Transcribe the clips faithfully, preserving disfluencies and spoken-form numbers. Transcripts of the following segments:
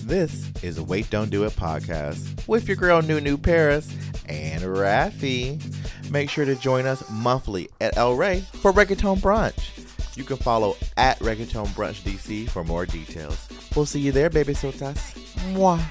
This is a Wait Don't Do It podcast with your girl Nunu Paris and Rafi. Make sure to join us monthly at El Rey for Reggaeton Brunch. You can follow at Reggaeton Brunch D C for more details. We'll see you there, baby sotas. Mwah.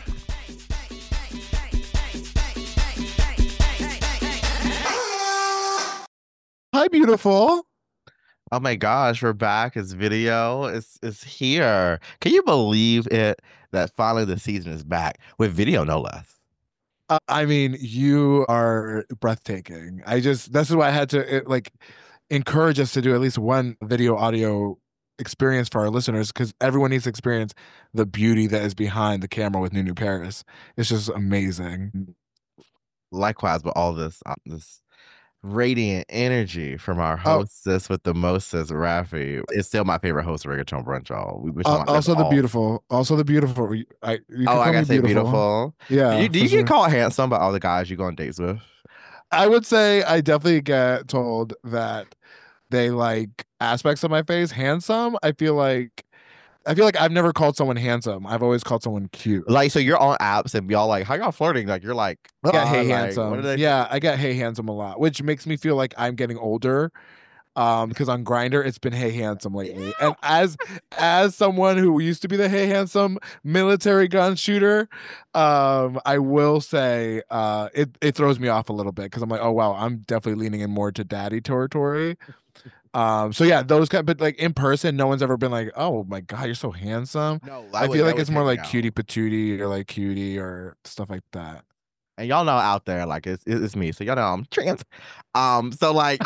Hi, beautiful. Oh my gosh, we're back. It's video. It's it's here. Can you believe it that finally the season is back with video, no less? Uh, I mean, you are breathtaking. I just, this is why I had to it, like encourage us to do at least one video audio experience for our listeners, because everyone needs to experience the beauty that is behind the camera with Nunu Paris. It's just amazing. Likewise, but all this uh, this radiant energy from our hostess oh. with the mostest, Rafi. It's still my favorite host of Reggaeton Brunch, y'all. We wish uh, also the all. beautiful. Also the beautiful. I, you oh, I gotta say beautiful. beautiful. Yeah. Do you, do you sure. get called handsome by all the guys you go on dates with? I would say I definitely get told that they like aspects of my face. Handsome, I feel like I feel like I've never called someone handsome. I've always called someone cute. Like, so you're on apps and y'all like, how y'all flirting? Like, you're like, I get uh, hey like, handsome. Yeah, I get hey handsome a lot, which makes me feel like I'm getting older. Um, because on Grindr it's been hey handsome lately. And as as someone who used to be the hey handsome military gun shooter, um, I will say uh it, it throws me off a little bit because I'm like, oh wow, I'm definitely leaning in more to daddy territory. Um, so yeah, those kind, but like in person, no one's ever been like, "Oh my god, you're so handsome." No, I would, feel like it's more like out. cutie patootie or like cutie or stuff like that. And y'all know out there, like it's it's me, so y'all know I'm trans. Um, so like,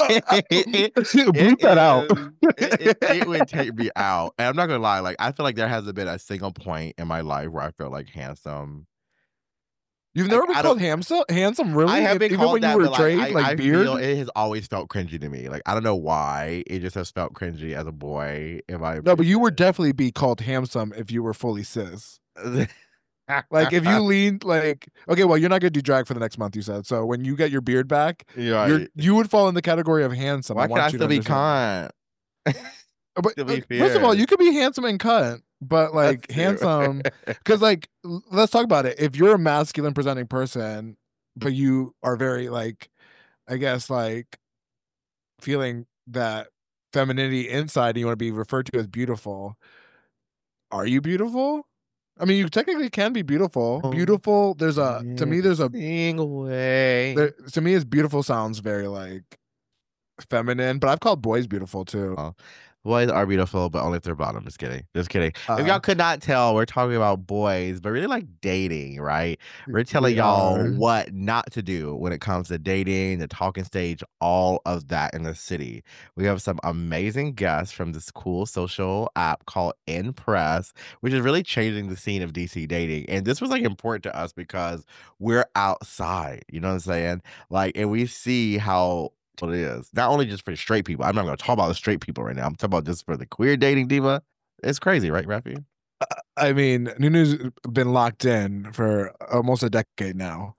it, bleep that out. It, it, it would take me out, and I'm not gonna lie. Like, I feel like there hasn't been a single point in my life where I feel like handsome. You've never like, been called handsome? Handsome, really? I have been Even called when that, you were but trained, like, I, like I beard. feel it has always felt cringy to me. Like, I don't know why. It just has felt cringy as a boy. In my no, but you would definitely be called handsome if you were fully cis. Like if you leaned like, okay, well, you're not gonna do drag for the next month, you said. So when you get your beard back, yeah, you're you would fall in the category of handsome. Why I want can't I you still to be kind? But uh, first of all, you could be handsome and cut, but like handsome, because like let's talk about it. If you're a masculine presenting person, but you are very like, I guess like feeling that femininity inside, and you want to be referred to as beautiful. Are you beautiful? I mean, you technically can be beautiful. Oh, beautiful. There's a to me. There's a way. There, to me, is beautiful sounds very like feminine, but I've called boys beautiful too. Oh. Boys are beautiful, but only if they're bottom. Just kidding. Just kidding. Uh, if y'all could not tell, we're talking about boys, but really like dating, right? We're telling we y'all are. what not to do when it comes to dating, the talking stage, all of that in the city. We have some amazing guests from this cool social app called Impress, which is really changing the scene of D C dating. And this was like important to us because we're outside, you know what I'm saying? Like, and we see how what it is. Not only just for straight people. I'm not going to talk about the straight people right now. I'm talking about just for the queer dating diva. It's crazy, right, Rafi? I mean, Nunu's been locked in for almost a decade now.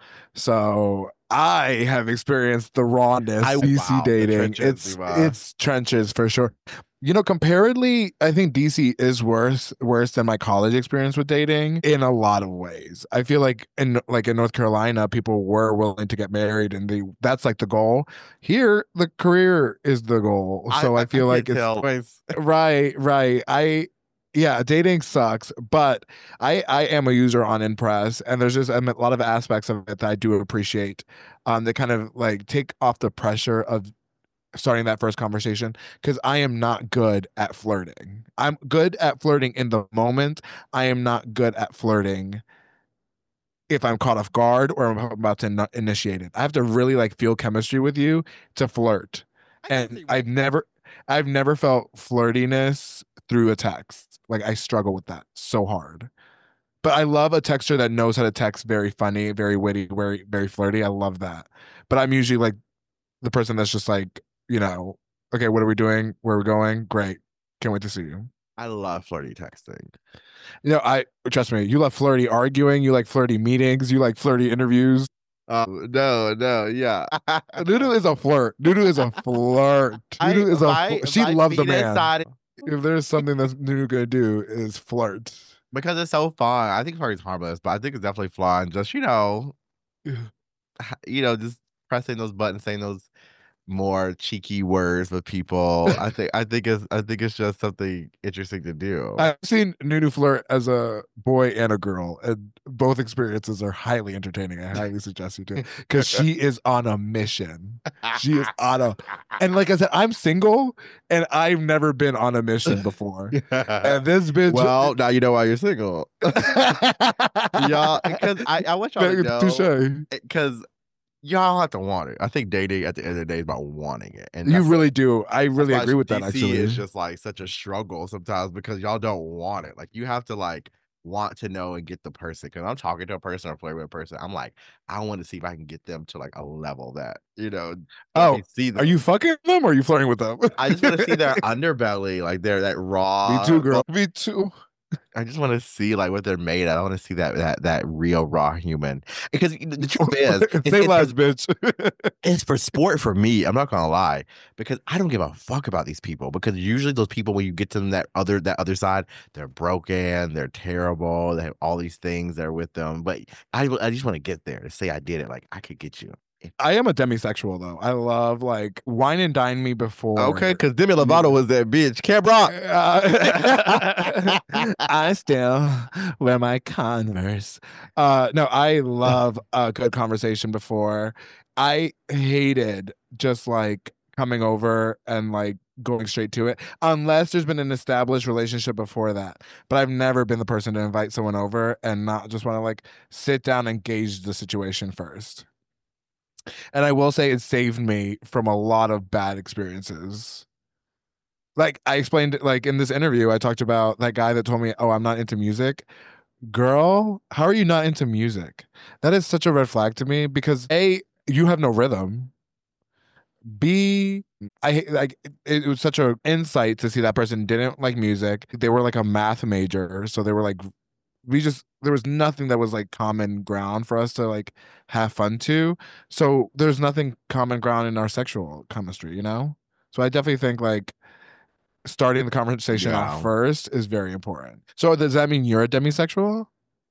So I have experienced the rawness I, D C wow, dating. Trenches, it's diva. it's trenches for sure. You know, comparatively, I think D C is worse worse than my college experience with dating in a lot of ways. I feel like in like in North Carolina, people were willing to get married, and they that's like the goal. Here, the career is the goal. So I, I feel I like it's tell. right, right. I yeah, dating sucks, but I I am a user on Impress, and there's just a lot of aspects of it that I do appreciate. Um, that kind of like take off the pressure of starting that first conversation, because I am not good at flirting. I'm good at flirting in the moment. I am not good at flirting if I'm caught off guard or I'm about to in- initiate it. I have to really like feel chemistry with you to flirt. And I've never I've never felt flirtiness through a text. Like I struggle with that so hard. But I love a texter that knows how to text very funny, very witty, very very flirty. I love that. But I'm usually like the person that's just like, you know, okay, what are we doing? Where are we going? Great. Can't wait to see you. I love flirty texting. You know, I trust me, you love flirty arguing, you like flirty meetings, you like flirty interviews. Uh, no, no, yeah. Nunu is a flirt. Nunu is a flirt. Nunu is a my, fl- she loves a man. Inside. If there's something that Nunu gonna do is flirt. because it's so fun. I think Flirting's harmless, but I think it's definitely fun. Just you know, you know, just pressing those buttons, saying those more cheeky words with people. I think I think it's I think it's just something interesting to do. I've seen Nunu flirt as a boy and a girl, and both experiences are highly entertaining. I highly suggest you do because she is on a mission. She is on a, and like I said, I'm single and I've never been on a mission before. And this bitch, well, now you know why you're single, y'all. Because I I want y'all to know, because y'all have to want it. I think dating at the end of the day is about wanting it. And you really do. I really agree with D C that, actually. It's just like such a struggle sometimes because y'all don't want it. Like you have to like want to know and get the person. Because I'm talking to a person or flirting with a person, I'm like, I want to see if I can get them to like a level that, you know, oh, see them. Are you fucking them or are you flirting with them? I just want to see their underbelly, like they're that raw. Me too, girl. Me too. I just want to see like what they're made of. I want to see that that that real raw human. Because the truth is, it's, say less, bitch. It's for sport for me. I'm not gonna lie, because I don't give a fuck about these people. Because usually those people, when you get to them that other that other side, they're broken, they're terrible, they have all these things that are with them. But I I just want to get there to say I did it. Like I could get you. I am a demisexual though. I love like wine and dine me before. Okay, because Demi Lovato was that bitch. Cam Rock. Uh, I still wear my Converse. Uh, no, I love a good conversation before. I hated just like coming over and like going straight to it, unless there's been an established relationship before that. But I've never been the person to invite someone over and not just want to like sit down and gauge the situation first. And I will say it saved me from a lot of bad experiences. Like I explained, like in this interview, I talked about that guy that told me, "Oh, I'm not into music." Girl, how are you not into music? That is such a red flag to me because A, you have no rhythm. B, I like it, it was such an insight to see that person didn't like music. They were like a math major, so they were like we just there was nothing that was like common ground for us to like have fun to. So there's nothing common ground in our sexual chemistry, you know? So I definitely think like starting the conversation Yeah. off first is very important. So does that mean you're a demisexual?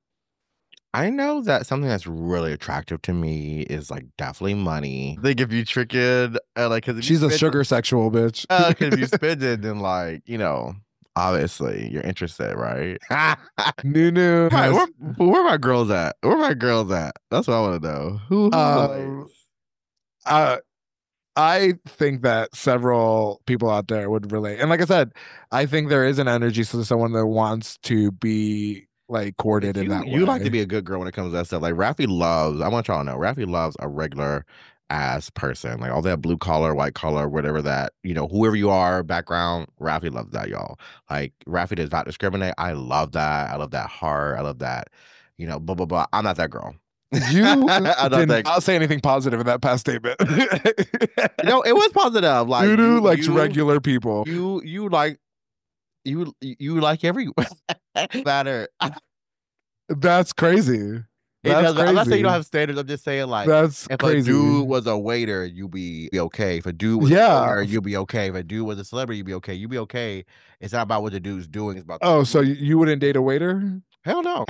I know that something that's really attractive to me is like definitely money. I think if you trick it, uh, like, because she's a sugar sexual bitch. Uh, because if you spend it, then like you know, obviously you're interested, right? Nunu, right, where, where my girls at? Where my girls at? That's what I want to know. Who? Uh, uh, I think that several people out there would relate, and like I said, I think there is an energy to someone that wants to be like courted you, in that way. You like to be a good girl when it comes to that stuff. Like Rafi loves. I want y'all to know, Rafi loves a regular ass person, like all that blue collar, white collar, whatever that, you know, whoever you are, background, Rafi loves that, y'all. Like Rafi does not discriminate. I love that. I love that heart. I love that, you know, blah blah blah. I'm not that girl. You did not that... say anything positive in that past statement. No, it was positive. Like you do likes you, regular people. You you like you you like every matter. That's crazy. That's crazy. I'm not saying you don't have standards. I'm just saying like that's if crazy. a dude was a waiter, you'd be, be okay. If a dude was yeah. a waiter, you'd be okay. If a dude was a celebrity, you'd be okay. You'd be okay. It's not about what the dude's doing. It's about oh, so you wouldn't date a waiter? Hell no.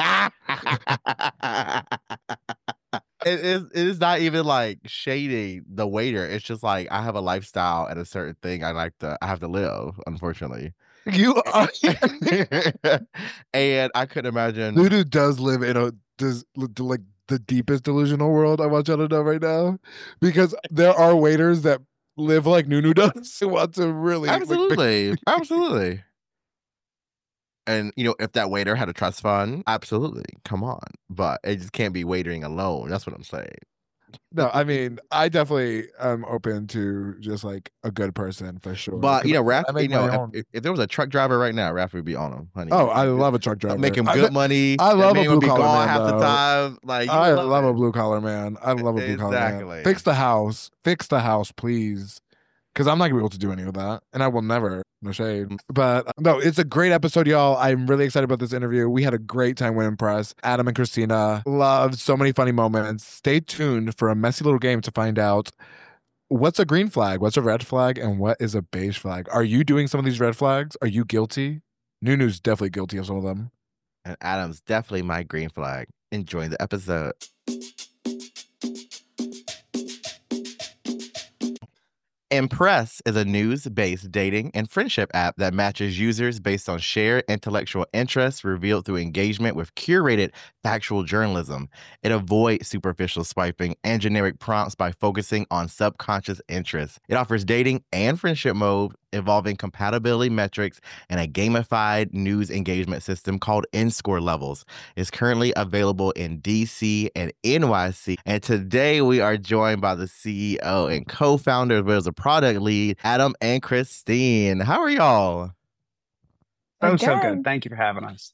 it is it is not even like shading the waiter. It's just like I have a lifestyle and a certain thing I like to I have to live, unfortunately. You are and I could imagine Ludo does live in a does like the deepest delusional world. I want y'all to know right now. Because there are waiters that live like Nunu does who want to really absolutely. Like, absolutely. And you know, if that waiter had a trust fund, absolutely, come on. But it just can't be waitering alone. That's what I'm saying. No, I mean, I definitely am open to just like a good person for sure. But you know, Raph, you know, if, if there was a truck driver right now, Raph would be on him, honey. Oh, I love a truck driver. Make him good I, money. I love a blue collar man. Half though. the time, like I love, love a blue collar man. I love a blue collar exactly. man. Fix the house. Fix the house, please. Because I'm not gonna be able to do any of that, and I will never. No shade, but no, it's a great episode, y'all. I'm really excited about this interview. We had a great time with Impress. Adam and Christina loved so many funny moments. Stay tuned for a messy little game to find out what's a green flag, what's a red flag, and what is a beige flag. Are you doing some of these red flags? Are you guilty? Nunu's definitely guilty of some of them. And Adam's definitely my green flag. Enjoying the episode. Impress is a news-based dating and friendship app that matches users based on shared intellectual interests revealed through engagement with curated factual journalism. It avoids superficial swiping and generic prompts by focusing on subconscious interests. It offers dating and friendship mode involving compatibility metrics and a gamified news engagement system called N-Score Levels. It's currently available in D C and N Y C. And today we are joined by the C E O and co-founder as well as a product lead, Adam and Christine. How are y'all? Oh, so good. Thank you for having us.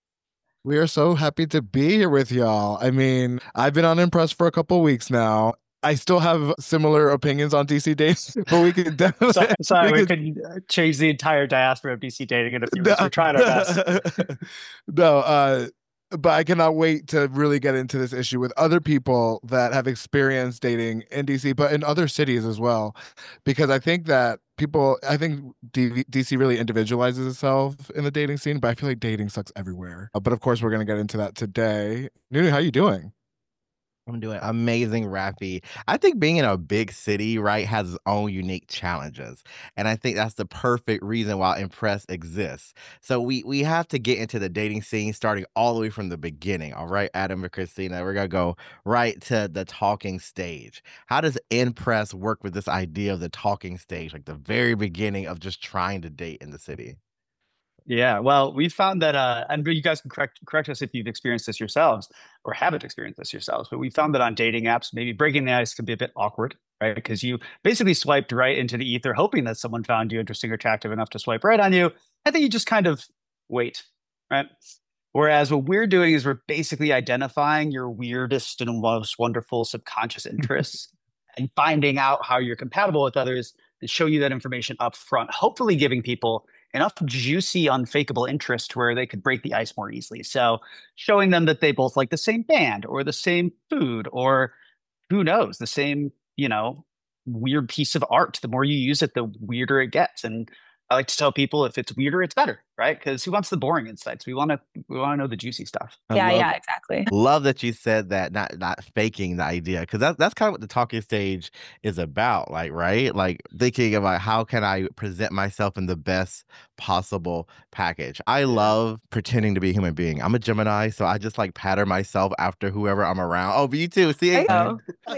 We are so happy to be here with y'all. I mean, I've been on Impress for a couple weeks now. I still have similar opinions on D C dating, but we could definitely. so, sorry, we, we could could change the entire diaspora of D C dating in a few weeks. We're trying our best. no, uh, but I cannot wait to really get into this issue with other people that have experienced dating in D C, but in other cities as well, because I think that people, I think D- DC really individualizes itself in the dating scene, but I feel like dating sucks everywhere. Uh, but of course, we're going to get into that today. Nunu, how you doing? I'm doing amazing, Rafi. I think being in a big city, right, has its own unique challenges. And I think that's the perfect reason why Impress exists. So we we have to get into the dating scene starting all the way from the beginning. All right, Adam and Christina, we're gonna go right to the talking stage. How does Impress work with this idea of the talking stage, like the very beginning of just trying to date in the city? Yeah, well, we found that, uh, and you guys can correct correct us if you've experienced this yourselves or haven't experienced this yourselves, but we found that on dating apps, maybe breaking the ice can be a bit awkward, right? Because you basically swiped right into the ether, hoping that someone found you interesting or attractive enough to swipe right on you, and then you just kind of wait, right? Whereas what we're doing is we're basically identifying your weirdest and most wonderful subconscious interests and finding out how you're compatible with others and show you that information up front, hopefully giving people enough juicy, unfakeable interest where they could break the ice more easily. So showing them that they both like the same band or the same food or who knows, the same, you know, weird piece of art. The more you use it, the weirder it gets. And I like to tell people if it's weirder, it's better, right? Because who wants the boring insights? We want to we want to know the juicy stuff. I Yeah, love, yeah, exactly. Love that you said that, not not faking the idea, because that's that's kind of what the talking stage is about, like, right? Like thinking about how can I present myself in the best possible package. I love pretending to be a human being. I'm a Gemini, so I just like pattern myself after whoever I'm around. Oh, but you too. See, Leo.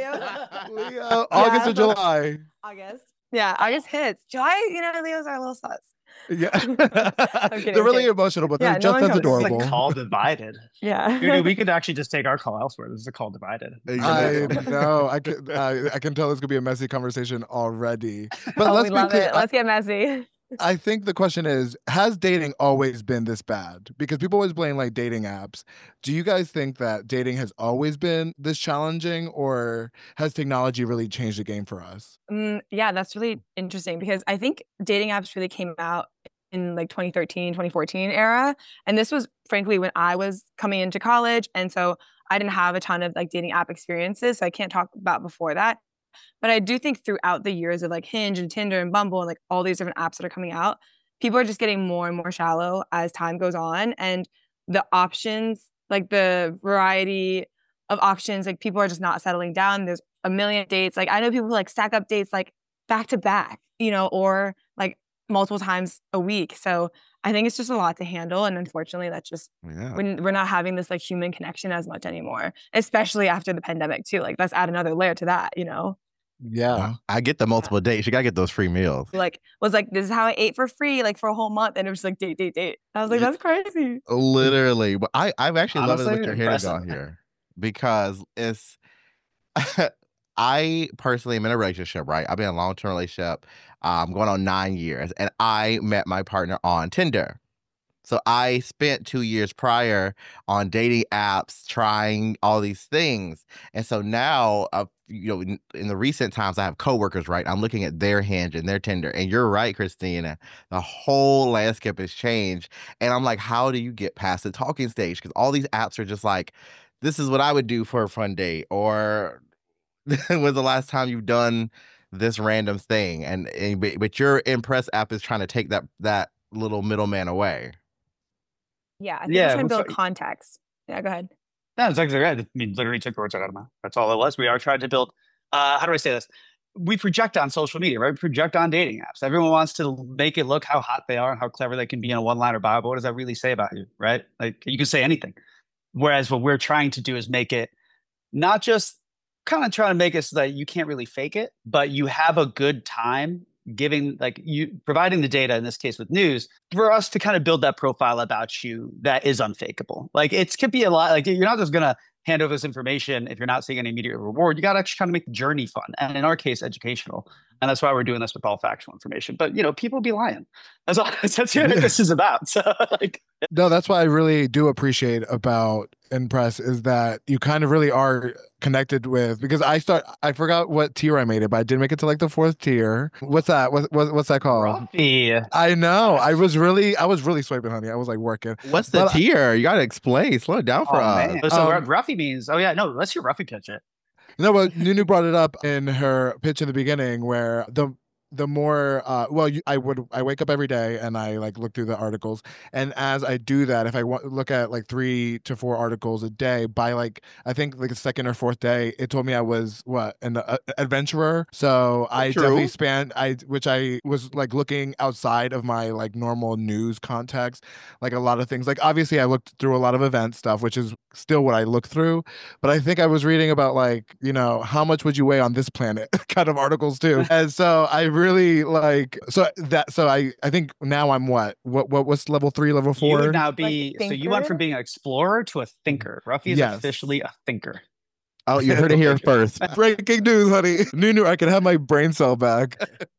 Leo, August Yeah. or July? August. Yeah, August hits. July, you know, Leos are a little sus. Yeah, kidding, they're really kidding. emotional, but Yeah, they're no just one as goes. This is adorable. like call divided. Yeah. Dude, we could actually just take our call elsewhere. This is a call divided. I know. I can. I, I can tell this could be a messy conversation already. But Oh, let's we be love clear. it. I, Let's get messy. I think the question is, has dating always been this bad? Because people always blame like dating apps. Do you guys think that dating has always been this challenging, or has technology really changed the game for us? Mm, yeah, that's really interesting because I think dating apps really came out in like twenty thirteen, twenty fourteen era. And this was frankly when I was coming into college. And so I didn't have a ton of like dating app experiences. So I can't talk about before that. But I do think throughout the years of like Hinge and Tinder and Bumble and like all these different apps that are coming out, people are just getting more and more shallow as time goes on. And the options, like the variety of options, like people are just not settling down. There's a million dates. Like I know people who like stack up dates like back to back, you know, or like multiple times a week. So I think it's just a lot to handle. And unfortunately, that's just Yeah. when we're not having this like human connection as much anymore, especially after the pandemic too. Like let's add another layer to that, you know? Yeah. I get the multiple dates. You gotta get those free meals. Like was like, this is how I ate for free, like for a whole month. And it was like date, date, date. I was like, that's crazy. Literally. But I, I've actually loved Honestly, what you're hitting on impressive. here because it's I personally am in a relationship, right? I've been in a long-term relationship, um, going on nine years, and I met my partner on Tinder. So I spent two years prior on dating apps, trying all these things, and so now, uh, you know, in, in the recent times, I have coworkers, right? I'm looking at their Hinge and their Tinder, and you're right, Christina. The whole landscape has changed, and I'm like, how do you get past the talking stage? Because all these apps are just like, this is what I would do for a fun date, or when was the last time you've done this random thing? And, and but but your Impress app is trying to take that that little middleman away. Yeah, I think we're Yeah, trying to we build fi- context. Yeah, go ahead. no, it's exactly right. I mean, literally took the words out of my mouth. That's all it was. We are trying to build. Uh, how do I say this? We project on social media, right? We project on dating apps. Everyone wants to make it look how hot they are and how clever they can be in a one-liner bio. But what does that really say about you, right? Like you can say anything. Whereas what we're trying to do is make it not just kind of trying to make it so that you can't really fake it, but you have a good time giving like you providing the data in this case with news for us to kind of build that profile about you that is unfakeable. Like it could be a lot. Like you're not just gonna hand over this information if you're not seeing any immediate reward. You got to actually kind of make the journey fun, and in our case, educational. And that's why we're doing this with all factual information. But you know, people be lying. That's all. That's, that's what this is about. So like, No, that's what I really do appreciate about Impress is that you kind of really are connected with because I start I forgot what tier I made it, but I did make it to like the fourth tier. What's that? What, what what's that called? Ruffy. I know. I was really I was really swiping, honey. I was like working. What's the But I- tier? You gotta explain. Slow it down for Oh us. man. So Um, Ruffy means, oh yeah, no, let's hear Ruffy pitch it. No, but Nunu brought it up in her pitch in the beginning where the the more uh well you, I would I wake up every day and I like look through the articles, and as I do that, if I want look at like three to four articles a day, by like I think like the second or fourth day it told me I was what an uh, adventurer. So I True. definitely span I which I was like looking outside of my like normal news context, like a lot of things, like obviously I looked through a lot of event stuff, which is still what I look through, but I think I was reading about like, you know, how much would you weigh on this planet kind of articles too. And so I really like so that so I I think now I'm what what what what's level three, level You four? would now be, Like so you went thinker? from being an explorer to a thinker. Ruffy is Yes. officially a thinker. Oh, you heard it here first. Breaking news, honey. Nunu, I can have my brain cell back.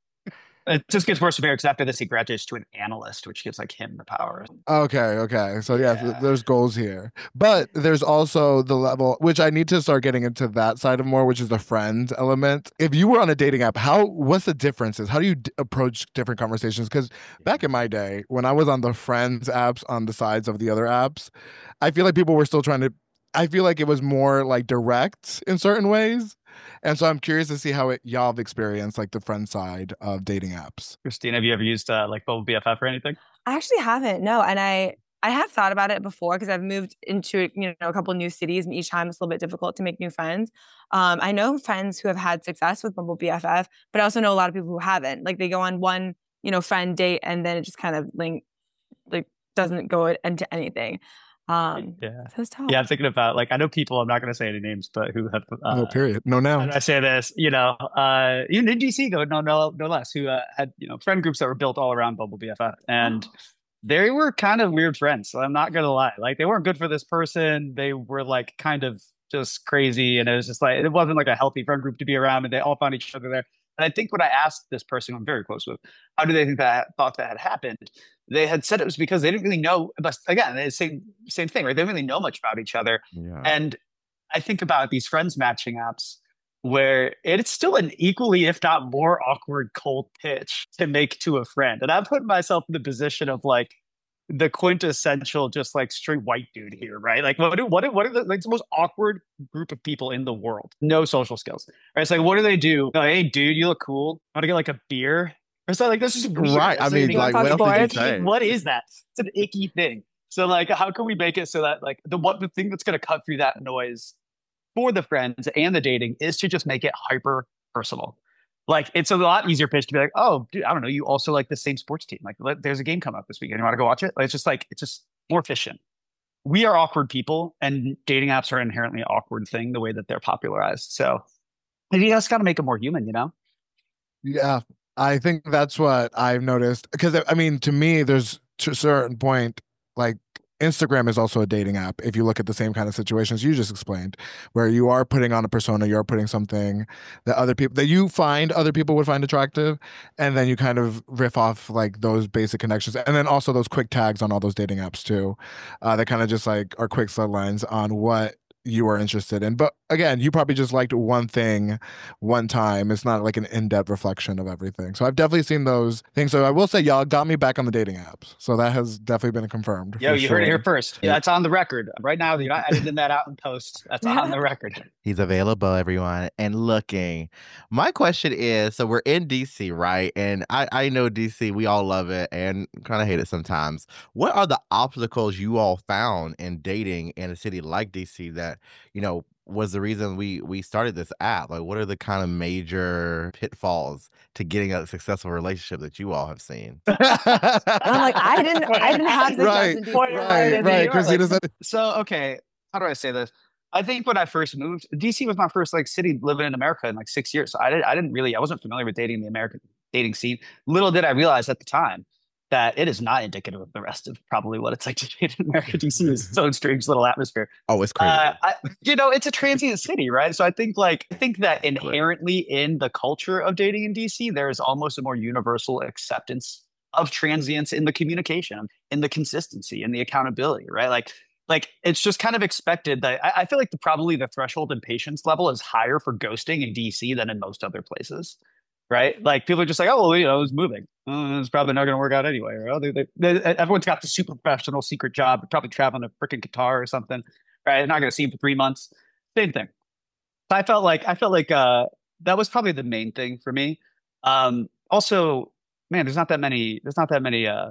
It just gets worse from here because after this, he graduates to an analyst, which gives like him the power. Okay, okay. So yeah, th- Yeah. there's goals here. But there's also the level which I need to start getting into that side of more, which is the friends element. If you were on a dating app, how what's the differences? How do you d- approach different conversations? Because back in my day, when I was on the friends apps on the sides of the other apps, I feel like people were still trying to I feel like it was more like direct in certain ways. And so I'm curious to see how it y'all have experienced like the friend side of dating apps. Christine, have you ever used uh, like Bubble B F F or anything? I actually haven't. No, and I I have thought about it before because I've moved into you know a couple new cities, and each time it's a little bit difficult to make new friends. Um, I know friends who have had success with Bumble B F F, but I also know a lot of people who haven't. Like they go on one you know friend date, and then it just kind of like like doesn't go into anything. Um, Yeah. so it's tough. Yeah, I'm thinking about like I know people. I'm not going to say any names, but who have. Uh, No period. No How now. do I say this? You know, uh, even in D C, go no, no, no less. Who uh, had you know friend groups that were built all around Bumble B F F, and they were kind of weird friends. So I'm not gonna lie. Like they weren't good for this person. They were like kind of just crazy, and it was just like it wasn't like a healthy friend group to be around. And they all found each other there. And I think when I asked this person, who I'm very close with, how do they think that thought that had happened? They had said it was because they didn't really know. But again, it's same same thing, right? They didn't really know much about each other. Yeah. And I think about these friends matching apps where it's still an equally, if not more awkward cold pitch to make to a friend. And I'm putting myself in the position of like the quintessential, just like straight white dude here, right? Like what do, what do, what are the, like the most awkward group of people in the world? No social skills. Right? It's like, what do they do? Like, hey dude, you look cool. Want to get like a beer? Or something like this is weird. Right. I It's mean, You like, wanna what talk else did you sports? say? what is that? It's an icky thing. So like, how can we make it so that like the what the thing that's going to cut through that noise for the friends and the dating is to just make it hyper personal. Like it's a lot easier pitch to be like, oh, dude, I don't know, you also like the same sports team. Like let, there's a game coming up this weekend. You want to go watch it? Like, it's just like it's just more efficient. We are awkward people, and dating apps are inherently an awkward thing the way that they're popularized. So maybe you just got to make it more human, you know? Yeah, I think that's what I've noticed. Because I mean, to me, there's to a certain point, like Instagram is also a dating app. If you look at the same kind of situations you just explained, where you are putting on a persona, you're putting something that other people that you find other people would find attractive, and then you kind of riff off like those basic connections, and then also those quick tags on all those dating apps too, uh, that kind of just like are quick sled lines on what you are interested in. But again, you probably just liked one thing one time. It's not like an in-depth reflection of everything. So I've definitely seen those things. So I will say y'all got me back on the dating apps. So that has definitely been confirmed. Yo, you sure. heard it here first. Yeah, that's on the record. Right now, you're not editing that out in post. That's on the record. He's available, everyone, and looking. My question is, so we're in D C, right? And I, I know D C, we all love it and kind of hate it sometimes. What are the obstacles you all found in dating in a city like D C that, you know, was the reason we we started this app? Like, what are the kind of major pitfalls to getting a successful relationship that you all have seen? And I'm like, I didn't, I didn't have success right, in D C. right, right. Christina said. So okay, how do I say this? I think when I first moved, D C was my first like city living in America in like six years. So I didn't, I didn't really, I wasn't familiar with dating the American dating scene. Little did I realize at the time that it is not indicative of the rest of probably what it's like to date in America. D C is its own strange little atmosphere. Oh, it's crazy. Uh, I, you know, it's a transient city, right? So I think like, I think that inherently in the culture of dating in D C, there is almost a more universal acceptance of transience in the communication, in the consistency, in the accountability, right? Like, Like it's just kind of expected that I, I feel like the, probably the threshold and patience level is higher for ghosting in D C than in most other places, right? Like people are just like, oh, well, you know, it's moving. Uh, it's probably not going to work out anyway. Or, oh, they, they, they, everyone's got the super professional secret job, probably traveling a freaking guitar or something, right? They're not going to see him for three months. Same thing. So I felt like I felt like uh, that was probably the main thing for me. Um, also, man, there's not that many. There's not that many. Uh,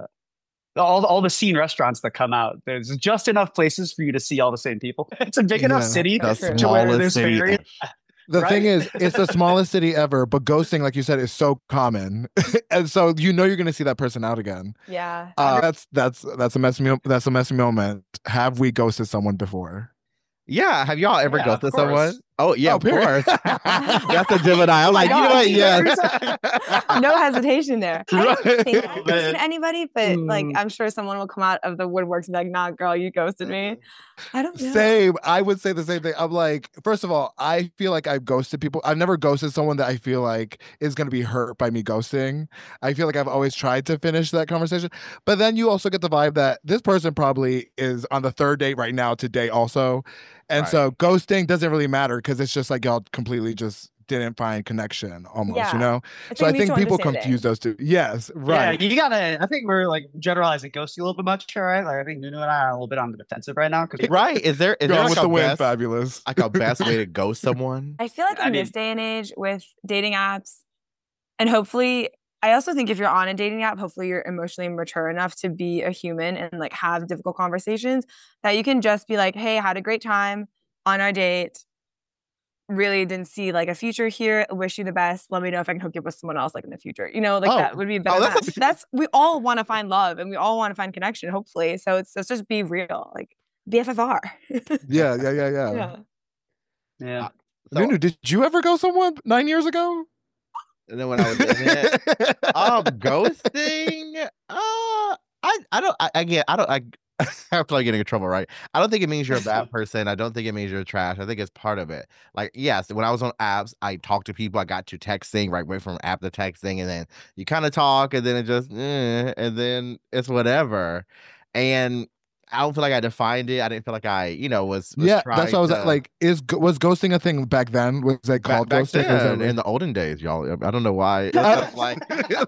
all all the scene restaurants that come out. There's just enough places for you to see all the same people. It's a big Yeah, enough city The to where smallest there's city. very The Right? thing is, it's the smallest city ever, but ghosting, like you said, is so common, and so you know you're going to see that person out again. Yeah. Uh, that's that's that's a messy mo- that's a messy moment. Have we ghosted someone before? Yeah, have y'all ever Yeah, ghosted of course. someone? Oh yeah, Oh, of period. course. That's a Gemini. I'm like, you know what? Yes. No hesitation there. I don't Right. think I Oh, ghosted man. anybody, but like Mm. I'm sure someone will come out of the woodworks and be like, nah, girl, you ghosted me. I don't know. Same. I would say the same thing. I'm like, first of all, I feel like I've ghosted people. I've never ghosted someone that I feel like is going to be hurt by me ghosting. I feel like I've always tried to finish that conversation. But then you also get the vibe that this person probably is on the third date right now today also. And Right. so ghosting doesn't really matter because it's just like y'all completely just didn't find connection almost, Yeah. you know? It's So like I think mutual people understanding. confuse those two. Yes, right. Yeah, you gotta. I think we're like generalizing ghosting a little bit much, all right? Like I think Nuno and I are a little bit on the defensive right now because Right. Is there is there Going like with a the wind, best, fabulous. like a best way to ghost someone? I feel like I in mean- this day and age with dating apps, and hopefully, I also think if you're on a dating app, hopefully you're emotionally mature enough to be a human and like have difficult conversations that you can just be like, hey, had a great time on our date. Really didn't see like a future here. Wish you the best. Let me know if I can hook you up with someone else like in the future. You know, like Oh. that would be a better Oh, that's a- match. That's we all want to find love and we all want to find connection, hopefully. So it's let's just be real. Like B F F R. Yeah, yeah, yeah, yeah. Yeah. yeah. So- Nuno, did you ever go someone nine years ago? And then when I was in it, um, ghosting. Uh, I I don't. I, again, I don't. I. I feel like getting in trouble, right? I don't think it means you're a bad person. I don't think it means you're trash. I think it's part of it. Like, yes, when I was on apps, I talked to people. I got to texting, right? Went from app to texting, and then you kind of talk, and then it just, eh, and then it's whatever. And I don't feel like I defined it. I didn't feel like I, you know, was, was Yeah, trying that's what I was to, like. Is was ghosting a thing back then? Was it back, called back ghosting? Or was then, that in the olden days, y'all. I don't know why. It was like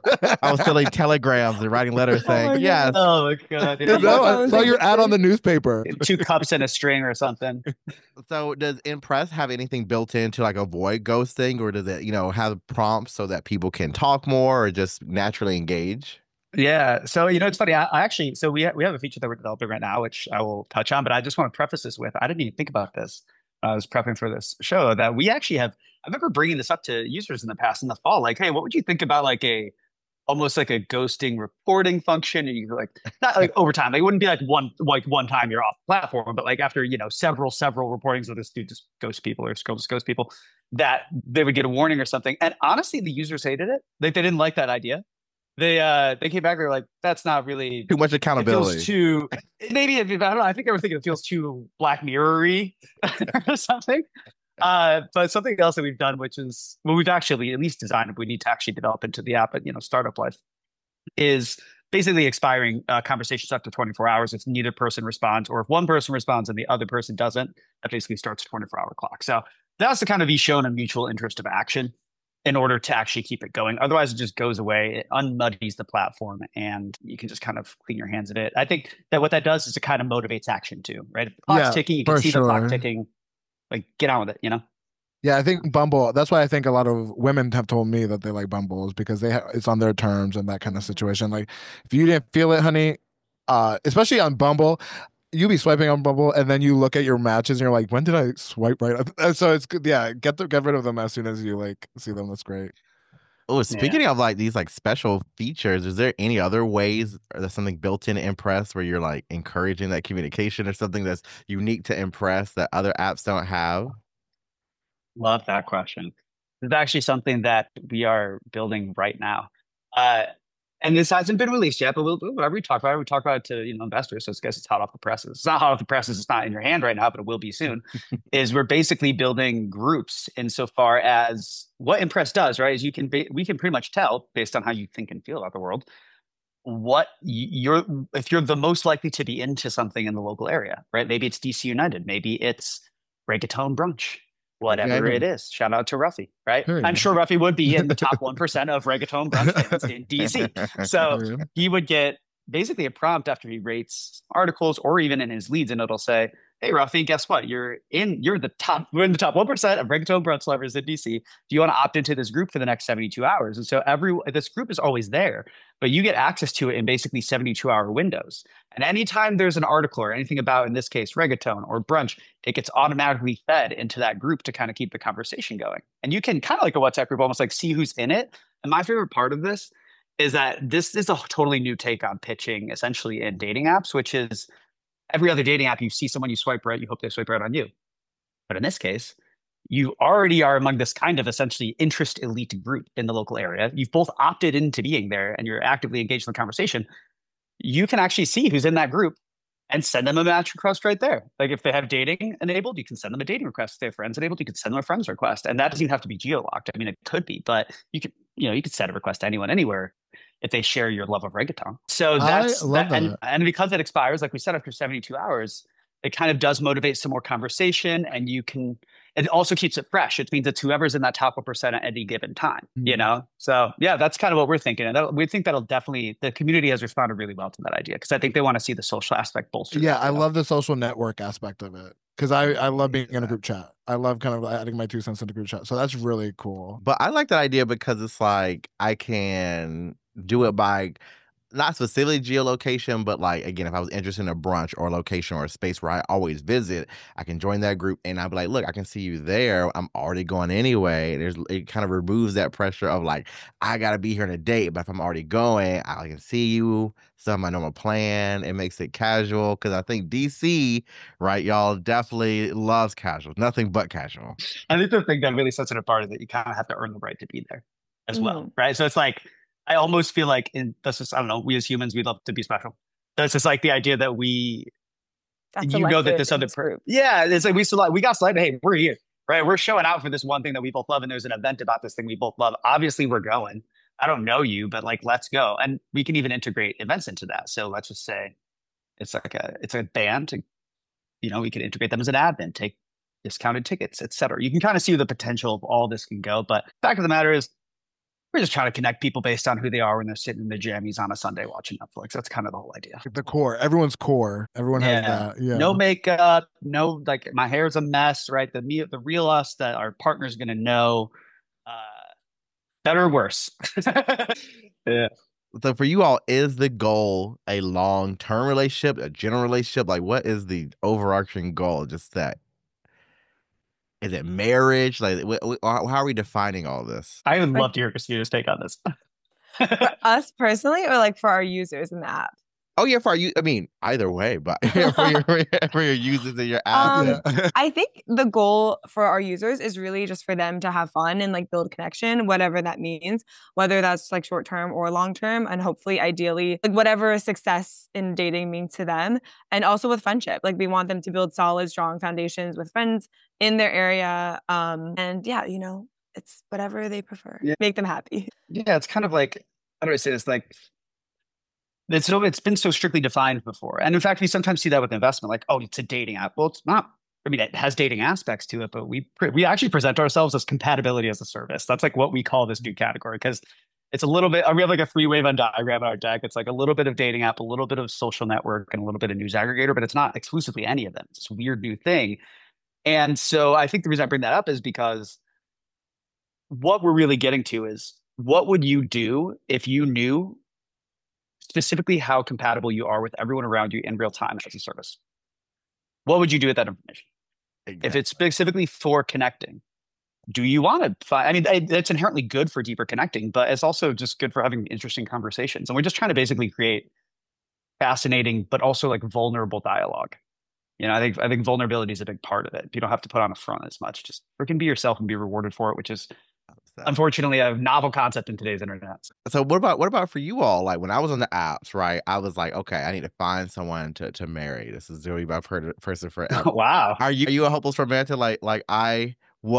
I was sending telegrams and writing letters Oh my saying, God. yes. Oh my god. no, Yeah. I saw your ad on the newspaper. Two cups and a string or something. So does Impress have anything built in to like avoid ghosting, or does it, you know, have prompts so that people can talk more or just naturally engage? Yeah. So, you know, it's funny. I, I actually, so we, ha- we have a feature that we're developing right now, which I will touch on, but I just want to preface this with, I didn't even think about this. when I was prepping for this show that we actually have, I remember bringing this up to users in the past in the fall, like, hey, what would you think about like a, almost like a ghosting reporting function? And you like, not like over time, like, it wouldn't be like one, like one time you're off the platform, but like after, you know, several, several reportings of this dude just ghost people or just ghost people, that they would get a warning or something. And honestly, the users hated it. They, they didn't like that idea. They uh they came back and were like, that's not really Too much it accountability. feels too maybe I don't know. I think they were thinking it feels too Black Mirror-y or something. Uh, but something else that we've done, which is well, we've actually at least designed, we need to actually develop into the app, but you know, startup life, is basically expiring uh, conversations after twenty-four hours if neither person responds, or if one person responds and the other person doesn't, that basically starts a twenty-four hour clock. So that has to kind of be shown a mutual interest of action in order to actually keep it going. Otherwise, it just goes away. It unmuddies the platform, and you can just kind of clean your hands of it. I think that what that does is it kind of motivates action too, right? If the clock's Yeah, ticking, you can for see the clock sure. ticking. Like, get on with it, you know? Yeah, I think Bumble. That's why I think a lot of women have told me that they like Bumble is because they ha- it's on their terms and that kind of situation. Like, if you didn't feel it, honey, uh, especially on Bumble, you be swiping on Bumble and then you look at your matches and you're like, when did I swipe right? And so it's good. Yeah, get the, get rid of them as soon as you like see them. That's great. Oh, Yeah. speaking of like these like special features, is there any other ways or there's something built in Impress where you're like encouraging that communication or something that's unique to Impress that other apps don't have? Love that question. It's actually something that we are building right now. Uh, and this hasn't been released yet, but we'll, whatever we talk about it, we talk about it to, you know, investors. So it's, I guess it's hot off the presses. It's not hot off the presses. It's not in your hand right now, but it will be soon. Is we're basically building groups insofar as what Impress does, right? Is you can, be, we can pretty much tell based on how you think and feel about the world, what you're, if you're the most likely to be into something in the local area, right? Maybe it's D C United. Maybe it's reggaeton brunch. Whatever Okay. it is. Shout out to Ruffy, right? Period. I'm sure Ruffy would be in the top one percent of reggaeton brunch fans in D C. So Period. he would get basically a prompt after he rates articles or even in his leads, and it'll say, hey, Ruffy, guess what? You're in, you're the top, we're in the top one percent of reggaeton brunch lovers in D C. Do you want to opt into this group for the next seventy-two hours? And so every, this group is always there, but you get access to it in basically seventy-two hour windows. And anytime there's an article or anything about, in this case, reggaeton or brunch, it gets automatically fed into that group to kind of keep the conversation going. And you can kind of like a WhatsApp group, almost like see who's in it. And my favorite part of this is that this is a totally new take on pitching, essentially in dating apps, which is every other dating app, you see someone, you swipe right, you hope they swipe right on you. But in this case, you already are among this kind of essentially interest elite group in the local area. You've both opted into being there and you're actively engaged in the conversation. You can actually see who's in that group and send them a match request right there. Like if they have dating enabled, you can send them a dating request. If they have friends enabled, you can send them a friends request. And that doesn't even have to be geo-locked. I mean, it could be, but you could, you know, you could send a request to anyone, anywhere if they share your love of reggaeton. So that's, I love that, and, that. and because it expires, like we said, after seventy-two hours, it kind of does motivate some more conversation, and you can, it also keeps it fresh. It means it's whoever's in that top one percent at any given time, you Mhm. know? So yeah, that's kind of what we're thinking. And that, we think that'll definitely, the community has responded really well to that idea because I think they want to see the social aspect bolstered. Yeah, I you know? love the social network aspect of it because I, I love being in a that. group chat. I love kind of adding my two cents into group chat. So that's really cool. But I like that idea because it's like I can do it by not specifically geolocation, but like again, if I was interested in a brunch or a location or a space where I always visit, I can join that group and I'll be like, look, I can see you there. I'm already going anyway. There's it kind of removes that pressure of like, I gotta be here in a date, but if I'm already going, I can see you. So my normal plan. It makes it casual because I think D C, right, y'all definitely loves casual, nothing but casual. I think the thing that really sets it apart is that you kind of have to earn the right to be there as well, Mhm. right? So it's like, I almost feel like in that's just, I don't know, we as humans, we love to be special. That's just like the idea that we, That's you know that selected this in other this per- group. yeah, it's like we select, we got selected. Hey, we're here, right? We're showing out for this one thing that we both love, and there's an event about this thing we both love. Obviously, we're going. I don't know you, but like, let's go, and we can even integrate events into that. So let's just say it's like a it's a band. You know, we can integrate them as an admin, take discounted tickets, et cetera. You can kind of see where the potential of all this can go. But fact of the matter is, we're just trying to connect people based on who they are when they're sitting in their jammies on a Sunday watching Netflix. That's kind of the whole idea. The core, everyone's core. Everyone has Yeah. that. Yeah. No makeup, no, like my hair's a mess, right? The me, the real us that our partner's gonna know, uh, better or worse. Yeah. So for you all, is the goal a long-term relationship, a general relationship? Like, what is the overarching goal? Just that? Is it marriage? Like, wh- wh- how are we defining all this? I would Like- love to hear Christina's take on this. For us personally, or like for our users in the app? Oh yeah, for you. I mean, either way, but for your for your users and your app. Um, Yeah. I think the goal for our users is really just for them to have fun and like build connection, whatever that means, whether that's like short term or long term, and hopefully, ideally, like whatever success in dating means to them. And also with friendship, like we want them to build solid, strong foundations with friends in their area. Um, and yeah, you know, it's whatever they prefer. Yeah. Make them happy. Yeah, it's kind of like, how do I say this? Like, it's so it's been so strictly defined before. And in fact, we sometimes see that with investment, like, oh, it's a dating app. Well, it's not. I mean, it has dating aspects to it, but we we actually present ourselves as compatibility as a service. That's like what we call this new category, because it's a little bit. We have like a three-way Venn diagram in our deck. It's like a little bit of dating app, a little bit of social network, and a little bit of news aggregator, but it's not exclusively any of them. It's this weird new thing. And so I think the reason I bring that up is because what we're really getting to is, what would you do if you knew specifically how compatible you are with everyone around you in real time as a service? What would you do with that information? Exactly. If it's specifically for connecting, do you want to find, I mean, it's inherently good for deeper connecting, but it's also just good for having interesting conversations. And we're just trying to basically create fascinating, but also like vulnerable dialogue. You know, I think, I think vulnerability is a big part of it. You don't have to put on a front as much. Just freaking be yourself and be rewarded for it, which is unfortunately a novel concept in today's internet. So what about what about for you all? Like when I was on the apps, right? I was like, okay, I need to find someone to, to marry. This is really my per- person for ever. Wow. Are you are you a hopeless romantic like like I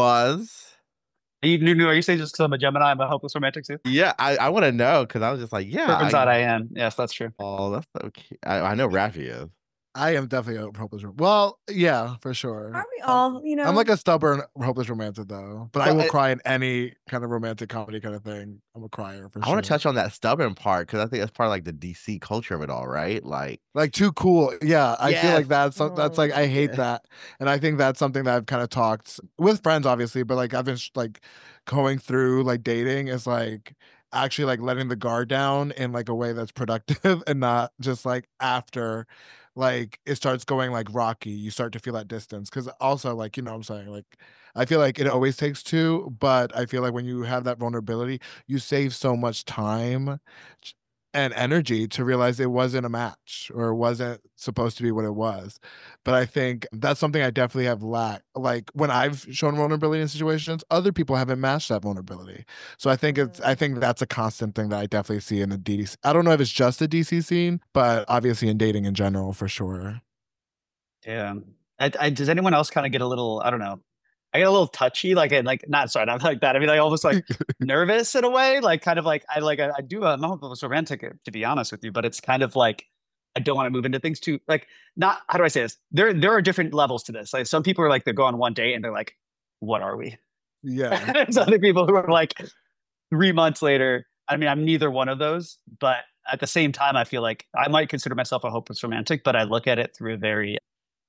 was? Are you, are you saying just because I'm a Gemini, I'm a hopeless romantic too? Yeah, I, I want to know, because I was just like, yeah. Turns out I am. Yes, that's true. Oh, that's so cute. I, I know Rafi is. I am definitely a hopeless. Well, yeah, for sure. Are we all? You know, I'm like a stubborn hopeless romantic though, but Well, I will I- cry in any kind of romantic comedy kind of thing. I'm a crier for I sure. want to touch on that stubborn part, because I think that's part of like the D C culture of it all, right? Like, Like too cool. Yeah, I feel Yes. like that's so- that's like I hate Yeah. that, and I think that's something that I've kind of talked with friends, obviously, but like I've been sh- like going through like dating is like actually like letting the guard down in like a way that's productive and not just like after like it starts going like rocky, you start to feel that distance. Because also like, you know what I'm saying, like I feel like it always takes two, but I feel like when you have that vulnerability, you save so much time and energy to realize it wasn't a match or it wasn't supposed to be what it was. But I think that's something I definitely have lacked. Like when I've shown vulnerability in situations, other people haven't matched that vulnerability. So I think it's I think that's a constant thing that I definitely see in the D C. I don't know if it's just a D C scene, but obviously in dating in general for sure. Yeah. I, I, does anyone else kind of get a little, I don't know, I get a little touchy, like, like not sorry, not like that. I mean, like almost like nervous in a way, like kind of like I like I, I do. I'm not romantic, to be honest with you, but it's kind of like I don't want to move into things too. Like, not how do I say this? There, there are different levels to this. Like, some people are like they go on one date and they're like, "What are we?" Yeah. There's other people who are like, three months later. I mean, I'm neither one of those, but at the same time, I feel like I might consider myself a hopeless romantic, but I look at it through a very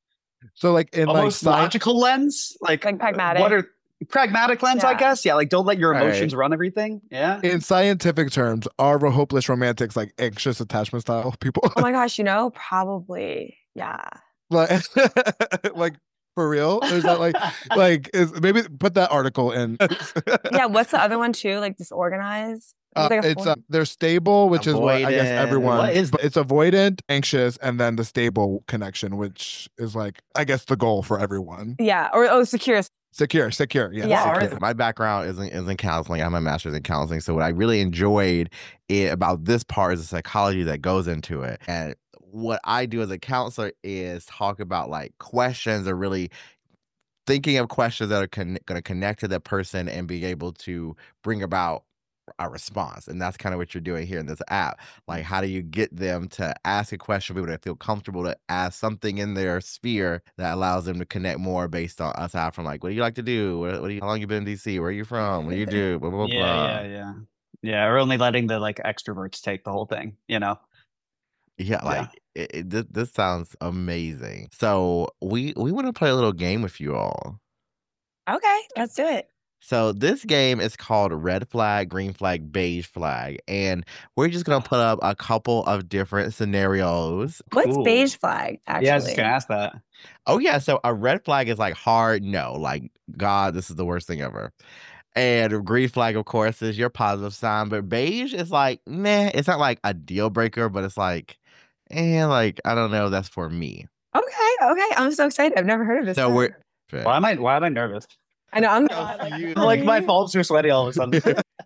So like in almost like logical lens, like, Like pragmatic. What are pragmatic lens? I Yeah. guess, yeah. Like, don't let your Right. emotions run everything. Yeah. in scientific terms, are hopeless romantics like anxious attachment style people? oh my gosh, you know, probably. Yeah. like like for real? Is that like like is maybe put that article in? Yeah. What's the other one too? Like disorganized? Uh, Like a it's four- uh, they're stable, which is what I guess Avoidant. everyone. What is but it's avoidant, anxious, and then the stable connection, which is like I guess the goal for everyone. yeah. Or oh, secure. Secure, secure, yeah. Yeah. secure. My background is in, is in counseling. I have my master's in counseling. So what I really enjoyed it, about this part is the psychology that goes into it. And what I do as a counselor is talk about like questions, or really thinking of questions that are con- going to connect to that person and be able to bring about a response. And that's kind of what you're doing here in this app. Like, how do you get them to ask a question, people that feel comfortable to ask something in their sphere that allows them to connect more based on, aside from like, what do you like to do? What, what do you, how long you been in D C? Where are you from? What do you do? Blah, blah, blah, Yeah, blah. yeah, yeah, yeah. Or only letting the like extroverts take the whole thing. You know. Yeah, like Yeah. It, it, this, this sounds amazing. So we we want to play a little game with you all. Okay, let's do it. So this game is called Red Flag, Green Flag, Beige Flag, and we're just gonna put up a couple of different scenarios. What's Cool. beige flag? Actually, Yeah, I was just gonna ask that. Oh yeah, so a red flag is like hard no, like God, this is the worst thing ever. And a green flag, of course, is your positive sign. But beige is like, meh. It's not like a deal breaker, but it's like, eh, like I don't know. That's for me. Okay, okay. I'm so excited. I've never heard of this. So term. we're Why am I? Why am I nervous? I know. I'm confused. Like my palms are sweaty all of a sudden.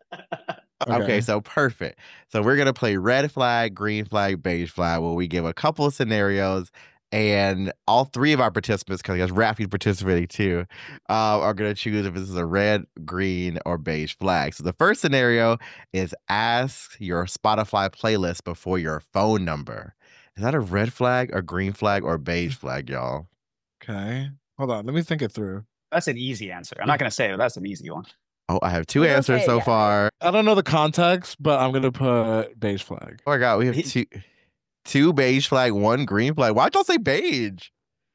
Okay, so perfect. So we're gonna play red flag, green flag, beige flag, where we give a couple of scenarios, And all three of our participants, because I guess Rafi's participating too, uh, are going to choose if this is a red, green, or beige flag. So the first scenario is ask your Spotify playlist before your phone number. Is that a red flag, a green flag, or a beige flag, y'all? Okay. Hold on. Let me think it through. That's an easy answer. I'm not going to say it, but that's an easy one. Oh, I have two I'm gonna answers say, so yeah. far. I don't know the context, but I'm gonna put beige flag. Oh my God, we have He- two, two beige flag, one green flag. Why'd y'all say beige?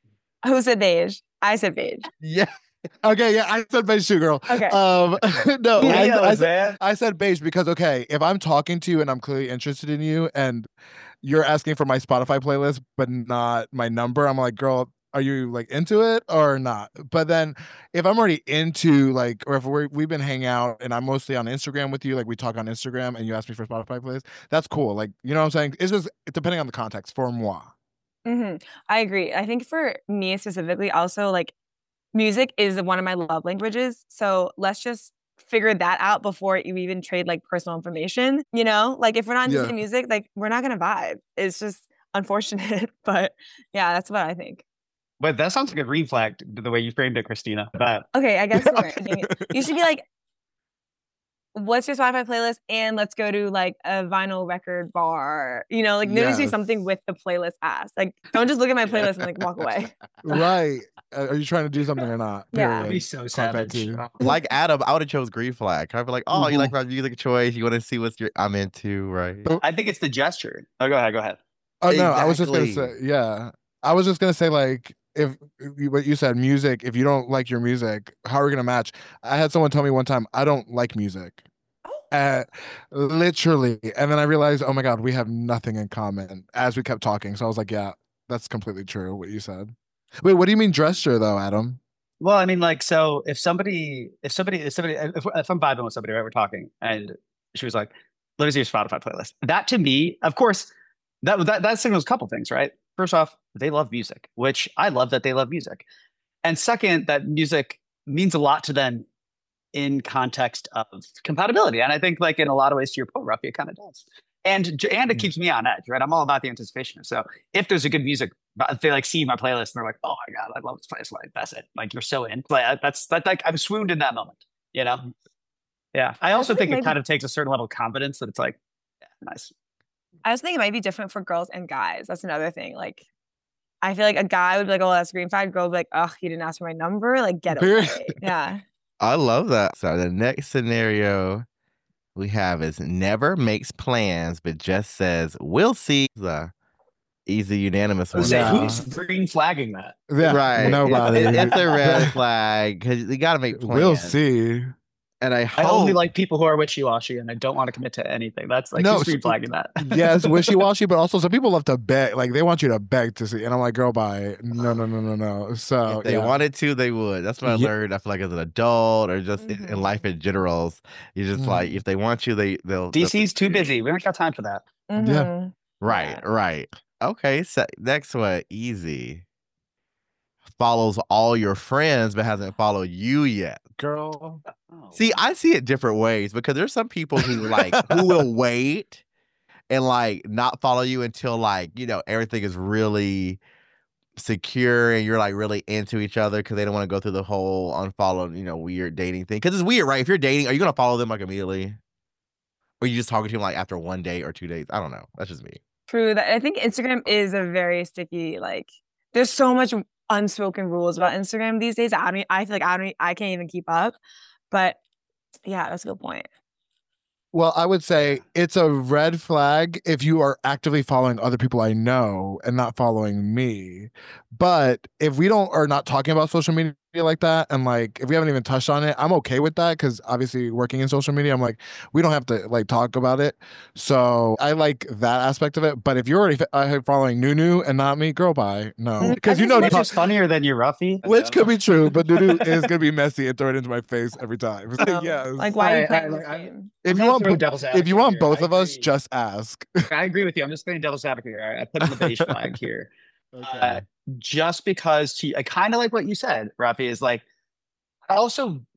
Who said beige? I said beige. Yeah. Okay, yeah, I said beige too, girl. Okay. Um, no, I, Videos, I, said, man. I said beige because okay, if I'm talking to you and I'm clearly interested in you, and you're asking for my Spotify playlist but not my number, I'm like, girl, are you like into it or not? But then if I'm already into like, or if we're, we've been hanging out and I'm mostly on Instagram with you, like we talk on Instagram and you ask me for Spotify playlist, that's cool. Like, you know what I'm saying? It's just depending on the context for moi. hmm I agree. I think for me specifically, also like music is one of my love languages. So let's just figure that out before you even trade like personal information. You know, like if we're not into Yeah. the same music, like we're not gonna vibe. It's just unfortunate, but yeah, that's what I think. But that sounds like a green flag, the way you framed it, Christina. But Okay, I guess you're right. Dang it. You should be like, what's your Spotify playlist? And let's go to like a vinyl record bar. You know, like there needs to be Yes. something with the playlist asked. Like, don't just look at my playlist and like walk away. Right. Uh, Are you trying to do something or not? Yeah. Period. that'd be so Carpe savage. diem. Like Adam, I would have chose green flag. I'd be like, oh, you like my music choice. You want to see what you're, I'm into, right? I think it's the gesture. Oh, go ahead. Go ahead. Oh no, I was just gonna Exactly. say, yeah. I was just gonna say, like, if you- what you said, music. If you don't like your music, how are we gonna match? I had someone tell me one time, I don't like music. Uh, literally, and then I realized, oh my god, we have nothing in common. As we kept talking, so I was like, yeah, that's completely true what you said. Wait, what do you mean gesture though, Adam? Well, I mean, like, so if somebody, if somebody, if somebody, if, if I'm vibing with somebody, right, we're talking, and she was like, "Let me see your Spotify playlist." That to me, of course, that that that signals a couple things, right? First off, they love music, which I love that they love music, and second, that music means a lot to them in context of compatibility. And I think, like in a lot of ways, to your point, Ruffy, it kind of does. And and it Mm. keeps me on edge, right? I'm all about the anticipation. So if there's a good music, if they like see my playlist and they're like, "Oh my god, I love this playlist!" Like that's it. Like you're so in. Like that's that. Like I'm swooned in that moment. You know? Yeah. I also think think it maybe- kind of takes a certain level of confidence that it's like, yeah, nice. I just think it might be different for girls and guys. That's another thing. Like, I feel like a guy would be like, "Oh, that's a green flag." Girl would be like, "Oh, he didn't ask for my number." Like, get away. Yeah. I love that. So the next scenario we have is never makes plans, but just says, we'll see. The easy unanimous I one. was saying, Yeah. who's green flagging that? Yeah, Right. nobody. It- it's a red flag because you got to make plans. We'll see. And I I hope. only like people who are wishy-washy and I don't want to commit to anything. That's like, No, who's green s- flagging that? Yes, wishy washy, but also some people love to beg. Like they want you to beg to see, and I'm like, girl, bye. No, no, no, no, no. So if they yeah. wanted to, they would. That's what I Yeah. learned. I feel like as an adult or just in, in Mhm. life in general, you just like Mhm. if they want you, they they'll. D they'll C's too pursue you. busy. We don't got time for that. Mhm. Right, Yeah. right. Okay, so next one, easy. Follows all your friends but hasn't followed you yet. girl. Oh. See, I see it different ways because there's some people who like who will wait and like not follow you until like, you know, everything is really secure and you're like really into each other because they don't want to go through the whole unfollowed, you know, weird dating thing. Because it's weird, right? If you're dating, are you gonna follow them like immediately? Or you just talking to them like after one day or two days? I don't know. That's just me. True. That I think Instagram is a very sticky. Like, there's so much unspoken rules about Instagram these days. I don't. I feel like I don't. I can't even keep up. But yeah, that's a good point. Well, I would say it's a red flag if you are actively following other people I know and not following me. But if we don't are not talking about social media like that, and like if we haven't even touched on it, I'm okay with that because obviously working in social media, I'm like, we don't have to like talk about it. So I like that aspect of it. But if you're already uh, following Nunu and not me, girl, bye. No, Mm, because I you think know, Which ta- is funnier than your Ruffy. which could be true, but Nunu is gonna be messy and throw it into my face every time. Um, yes. Like, why are I- you playing I- this I- game? if I'm you not want, throwing bo- devil's if you advocate want here. both I of us, agree. just ask. I agree with you. I'm just playing devil's advocate here. I I put in the beige flag here. Okay. Uh, just because she, I kind of like what you said, Rafi, is like, I also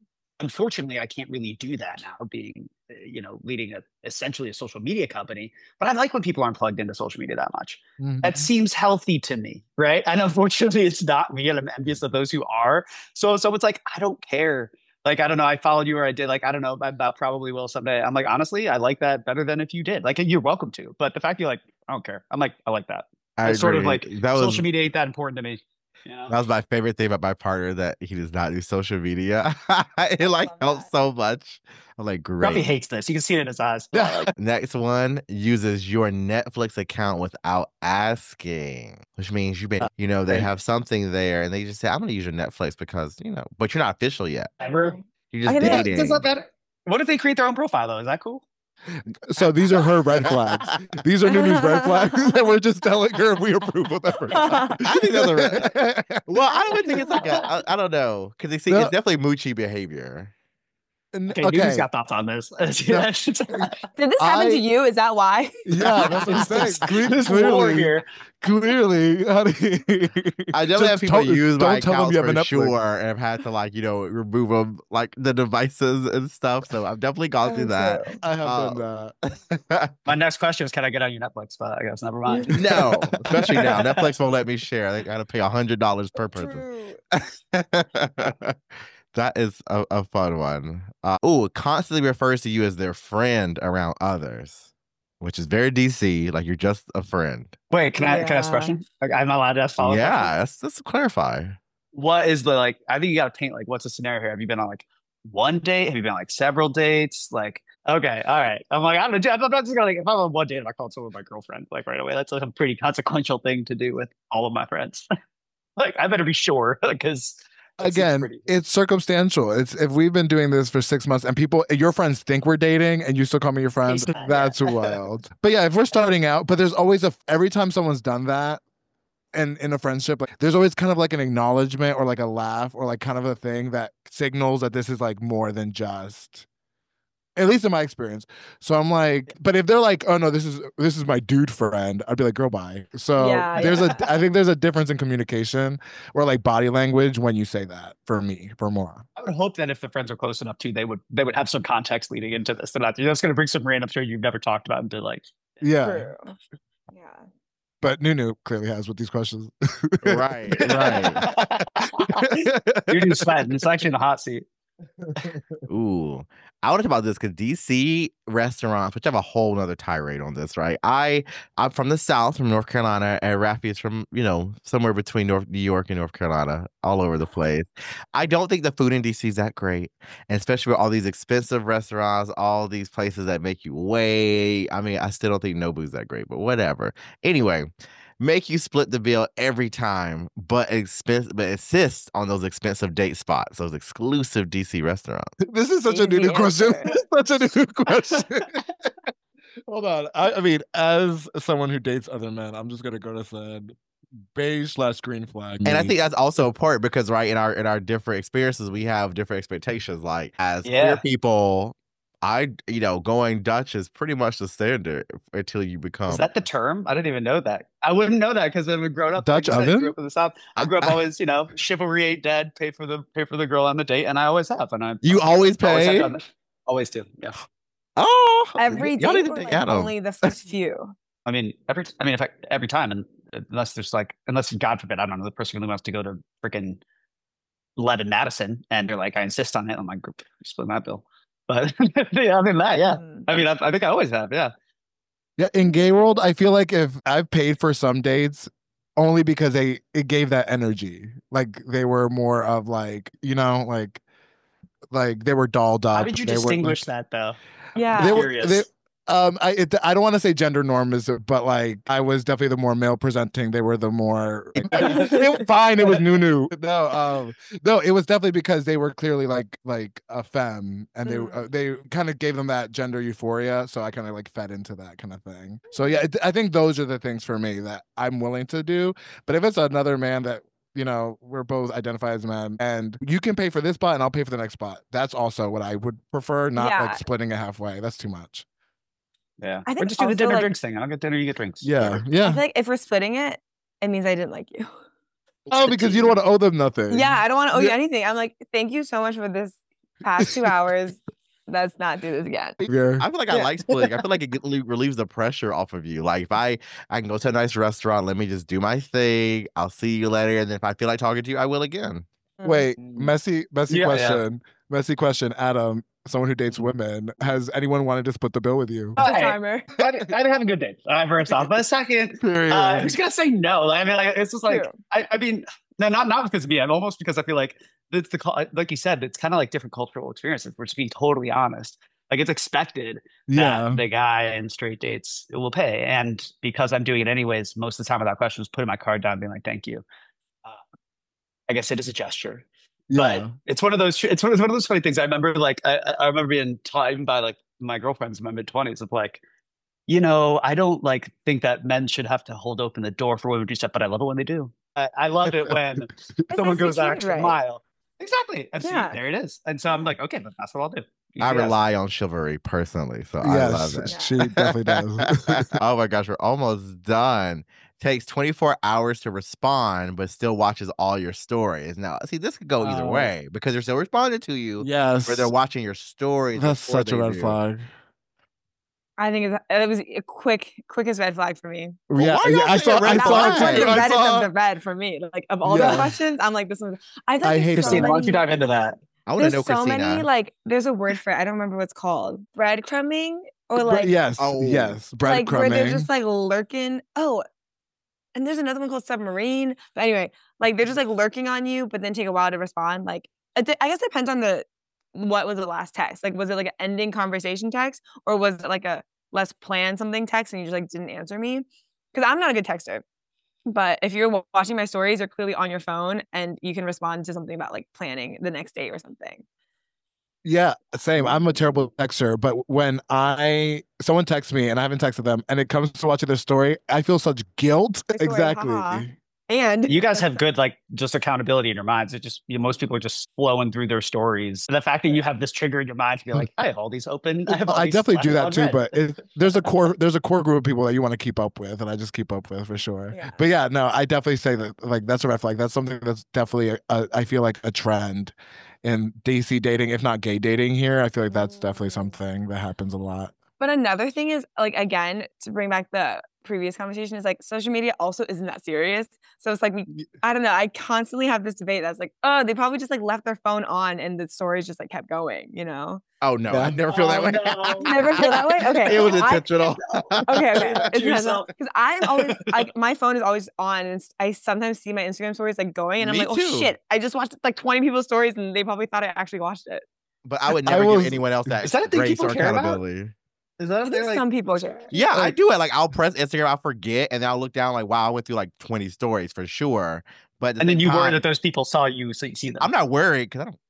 unfortunately, I can't really do that now, being, you know, leading a essentially a social media company. But I like when people aren't plugged into social media that much. Mm-hmm. That seems healthy to me, right? And unfortunately, it's not me, and I'm envious of those who are. So someone's like, I don't care. Like, I don't know, I followed you or I did, like, I don't know, I about probably will someday. I'm like, honestly, I like that better than if you did. Like, you're welcome to. But the fact you're like, I don't care. I'm like, I like that. I it's agree. Sort of like, that social was, media ain't that important to me. You know? That was my favorite thing about my partner, that he does not do social media. It like helps so much. I'm like, great. Probably hates this. You can see it in his eyes. Next one, uses your Netflix account without asking, which means you may, you know, they have something there and they just say, I'm going to use your Netflix because, you know, but you're not official yet. Ever. You're just dating. Does that matter? What if they create their own profile though? Is that cool? So these are her red flags. These are Nunu's red flags, and we're just telling her if we approve of them. I think that's a red. Well, I don't think it's like a. I, I don't know, because it's, no. it's definitely Moochie behavior. Okay, okay. Nunu's got thoughts on this. No. Did this happen I, to you? Is that why? Yeah, that's what I'm saying. Cle- clearly, here. clearly, honey. I definitely have people use my accounts for sure, and have had to, like, you know, remove them, like the devices and stuff. So I've definitely gone through that. I have um, done that. My next question is, can I get on your Netflix? But I guess never mind. No, especially now, Netflix won't let me share. I got to pay a hundred dollars per person. That is a, a fun one. Uh, oh, constantly refers to you as their friend around others, which is very D C. Like, you're just a friend. Wait, can I yeah. can I ask a question? Like, I'm not allowed to ask follow-up Yeah, questions? let's, let's clarify. What is the, like, I think you got to paint, like, what's the scenario here? Have you been on, like, one date? Have you been on, like, several dates? Like, okay, all right. I'm like, I'm, gonna, I'm not just going to, like, if I'm on one date, I'm not calling someone my girlfriend, like, right away. That's like a pretty consequential thing to do with all of my friends. Like, I better be sure, because... Again, pretty... it's circumstantial. It's if we've been doing this for six months and people, your friends think we're dating and you still call me your friends, that's wild. But yeah, if we're starting out, but there's always a, every time someone's done that and in a friendship, like, there's always kind of like an acknowledgement or like a laugh or like kind of a thing that signals that this is like more than just, at least in my experience. So I'm like, but if they're like, oh no, this is this is my dude friend, I'd be like, girl, bye. So yeah, there's yeah. a, I think there's a difference in communication or like body language when you say that. For me, for more, I would hope that if the friends are close enough too, they would they would have some context leading into this. They're not you're just going to bring some random shit you've never talked about into, like, yeah, true. Yeah. But Nunu clearly has with these questions. Right, right. Nunu's sweating. It's actually in the hot seat. Ooh, I want to talk about this because D C restaurants, which I have a whole nother tirade on this, right? I I'm from the South, from North Carolina, and Rafi is from, you know, somewhere between North New York and North Carolina, all over the place. I don't think the food in D C is that great, and especially with all these expensive restaurants, all these places that make you wait. I mean, I still don't think Nobu's that great, but whatever. Anyway. Make you split the bill every time, but expense, but insist on those expensive date spots, those exclusive D C restaurants. This is such Easy a new question. Such a new question. Hold on. I, I mean, as someone who dates other men, I'm just gonna go to said beige slash green flag. And I think that's also important because, right, in our in our different experiences, we have different expectations. Like, as yeah. queer people, I, you know, going Dutch is pretty much the standard until you become. Is that the term? I didn't even know that. I wouldn't know that because I've grown up Dutch like oven. I grew up in the South. I grew up I, always, you know, chivalry ain't dead. Pay for the pay for the girl on the date, and I always have. And I you always pay. Always, always do. Yeah. Oh, every date, or like only the first few. I mean, every. I mean, if I, every time, and unless there's like, unless God forbid, I don't know, the person really wants to go to freaking Lead in Madison, and they're like, I insist on it. I'm like, split that bill. But yeah, I mean that, yeah. I mean, I, I think I always have, yeah. Yeah, in gay world, I feel like if I've paid for some dates only because they it gave that energy, like they were more of like, you know, like like they were dolled up. How did you they distinguish were, like, that though? Yeah, I'm they curious. were. They, Um, I it, I don't want to say gender norms, but like I was definitely the more male presenting. They were the more it was fine. It was Nunu. No, um, no, it was definitely because they were clearly like like a femme, and they uh, they kind of gave them that gender euphoria. So I kind of like fed into that kind of thing. So yeah, it, I think those are the things for me that I'm willing to do. But if it's another man that, you know, we're both identify as men, and you can pay for this spot and I'll pay for the next spot, that's also what I would prefer. Not yeah. like splitting it halfway. That's too much. Yeah, I think or just do the dinner like, drinks thing. I'll get dinner, you get drinks. Yeah, Whatever. yeah. I feel like if we're splitting it, it means I didn't like you. Oh, because you don't want to owe them nothing. Yeah, I don't want to owe yeah. you anything. I'm like, thank you so much for this past two hours. Let's not do this again. Yeah. I feel like I Yeah. like splitting. I feel like it get- relieves the pressure off of you. Like if I I can go to a nice restaurant, let me just do my thing. I'll see you later, and then if I feel like talking to you, I will again. Wait, Mm. messy, messy Yeah, yeah. question. Messy question. Adam, someone who dates Mhm. women, has anyone wanted to split the bill with you? Oh, It's a hey. timer. I didn't I didn't have a good day. Uh, first off, but second, Period. uh, I'm just gonna say no. I mean, like, it's just like True. I, I mean, no, not not because of me. I'm almost because I feel like it's the cul- like you said, it's kind of like different cultural experiences. We're just being totally honest. Like it's expected Yeah. that the guy in straight dates will pay, and because I'm doing it anyways, most of the time without question, just putting my card down, being like, "Thank you." Uh, I guess it is a gesture. Yeah. But it's one of those it's one, it's one of those funny things. I remember like I, I remember being taught even by like my girlfriends in my mid twenties of like, you know, I don't like think that men should have to hold open the door for women to do stuff, but I love it when they do. I, I love it when someone nice to goes that treat extra right. mile. Exactly. And see, Yeah. there it is. And so I'm like, okay, but that's what I'll do. You I see, that's- rely on chivalry personally, so I love Yes, it. she definitely does. Oh my gosh, we're almost done. Takes twenty-four hours to respond, but still watches all your stories. Now, see, this could go either Oh. way because they're still responding to you, Yes. or they're watching your stories. That's before such a they red do. flag. I think it's, it was a quick, quickest red flag for me. Well, yeah, why yeah, y'all I say saw, a red I That saw flag? it was too. like the I reddest saw, of the red for me. Like of all Yeah. the questions, I'm like, this one. I thought I there's hate so it. Christine, why don't you many. dive into that? I want to There's know, so Christina. many like. There's a word for it. I don't remember what it's called. Breadcrumbing or Bre- like yes, Oh. yes, like where they're breadcrumbing. just like lurking. Oh, and there's another one called submarine. But anyway, like they're just like lurking on you, but then take a while to respond. Like it de- I guess it depends on the what was the last text. Like was it like an ending conversation text or was it like a let's plan something text and you just like didn't answer me? Because I'm not a good texter. But if you're wa- watching my stories, you're clearly on your phone and you can respond to something about like planning the next date or something. Yeah, same. I'm a terrible texter, but when I someone texts me and I haven't texted them, and it comes to watching their story, I feel such guilt. My story, Exactly. haha. And You guys have good like just accountability in your minds. It just you know, most people are just flowing through their stories. And the fact that you have this trigger in your mind to be like, I have all these open. I have all I these definitely do that flags too, on but red. it, there's a core there's a core group of people that you want to keep up with, and I just keep up with for sure. Yeah. But yeah, no, I definitely say that like that's a red flag. That's something that's definitely a, a, I feel like a trend in D C dating, if not gay dating here. I feel like that's definitely Mm. something that happens a lot. But another thing is like again to bring back the previous conversation is like social media also isn't that serious. So it's like we I don't know. I constantly have this debate that's like, oh, they probably just like left their phone on and the stories just like kept going, you know? Oh no, Yeah. I never feel that Oh, way. no. Never feel that way? Okay. It was I- intentional. Okay, okay. To It's yourself. because I'm always like my phone is always on, and I sometimes see my Instagram stories like going, and I'm Me like, oh too. shit! I just watched like twenty people's stories, and they probably thought I actually watched it. But I would I never was- give anyone else that Is that a thing grace people or care about? accountability. Is that I think like, some people do. Yeah, I Like- do it. Like I'll press Instagram, I'll forget, and then I'll look down like, wow, I went through like twenty stories for sure. But at the and then same you worry time, that those people saw you, so you see them. I'm not worried because I don't.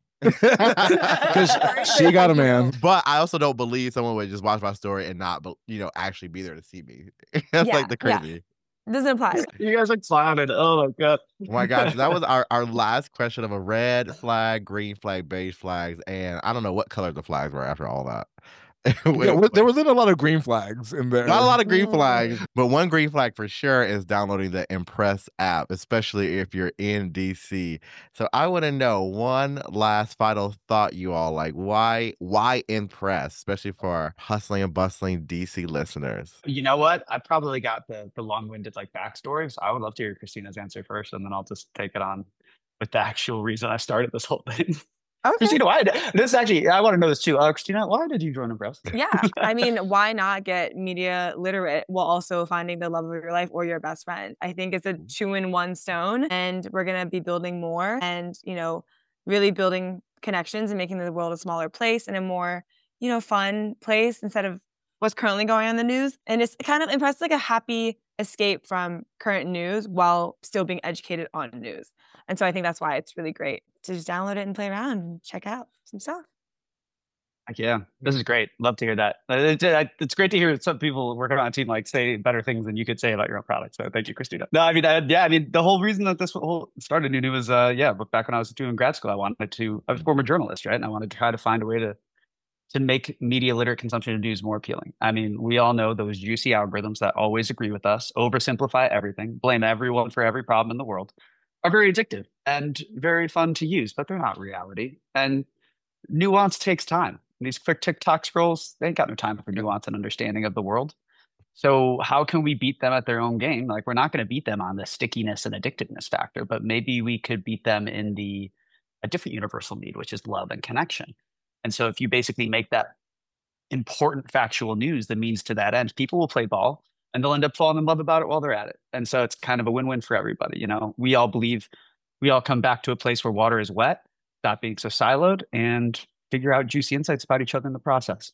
Because she got a man. But I also don't believe someone would just watch my story and not, be- you know, actually be there to see me. That's Yeah, like the yeah. crazy. Doesn't apply. You guys are clowning. Oh my god. Oh my gosh, that was our, our last question of a red flag, green flag, beige flags, and I don't know what color the flags were after all that. Yeah, wa- there wasn't a lot of green flags in there. Not a lot of green Mm. flags, but one green flag for sure is downloading the Impress app, especially if you're in D C. So I want to know one last final thought, you all. Like, why why Impress, especially for our hustling and bustling D C listeners? You know what? I probably got the the long-winded like backstory, so I would love to hear Christina's answer first, and then I'll just take it on with the actual reason I started this whole thing. Okay. Christina, why? This actually, I want to know this too. Uh, Christina, why did you join Impress? Yeah. I mean, why not get media literate while also finding the love of your life or your best friend? I think it's a two in one stone, and we're going to be building more and, you know, really building connections and making the world a smaller place and a more, you know, fun place instead of what's currently going on in the news. And it's kind of Impress like a happy escape from current news while still being educated on news. And so I think that's why it's really great to just download it and play around and check out some stuff. Like, yeah, this is great. Love to hear that. Uh, It's, uh, it's great to hear some people working on a team like say better things than you could say about your own product. So thank you, Christina. No, I mean, uh, yeah, I mean, the whole reason that this whole started Nunu was, uh, yeah, but back when I was doing grad school, I wanted to, I was a former journalist, right? And I wanted to try to find a way to, to make media literate consumption of news more appealing. I mean, we all know those juicy algorithms that always agree with us, oversimplify everything, blame everyone for every problem in the world, are very addictive and very fun to use, but they're not reality. And nuance takes time. These quick TikTok scrolls, they ain't got no time for nuance and understanding of the world. So how can we beat them at their own game? Like we're not going to beat them on the stickiness and addictiveness factor, but maybe we could beat them in the a different universal need, which is love and connection. And so if you basically make that important factual news the means to that end, people will play ball and they'll end up falling in love about it while they're at it. And so it's kind of a win-win for everybody. You know, we all believe we all come back to a place where water is wet, stop being so siloed, and figure out juicy insights about each other in the process.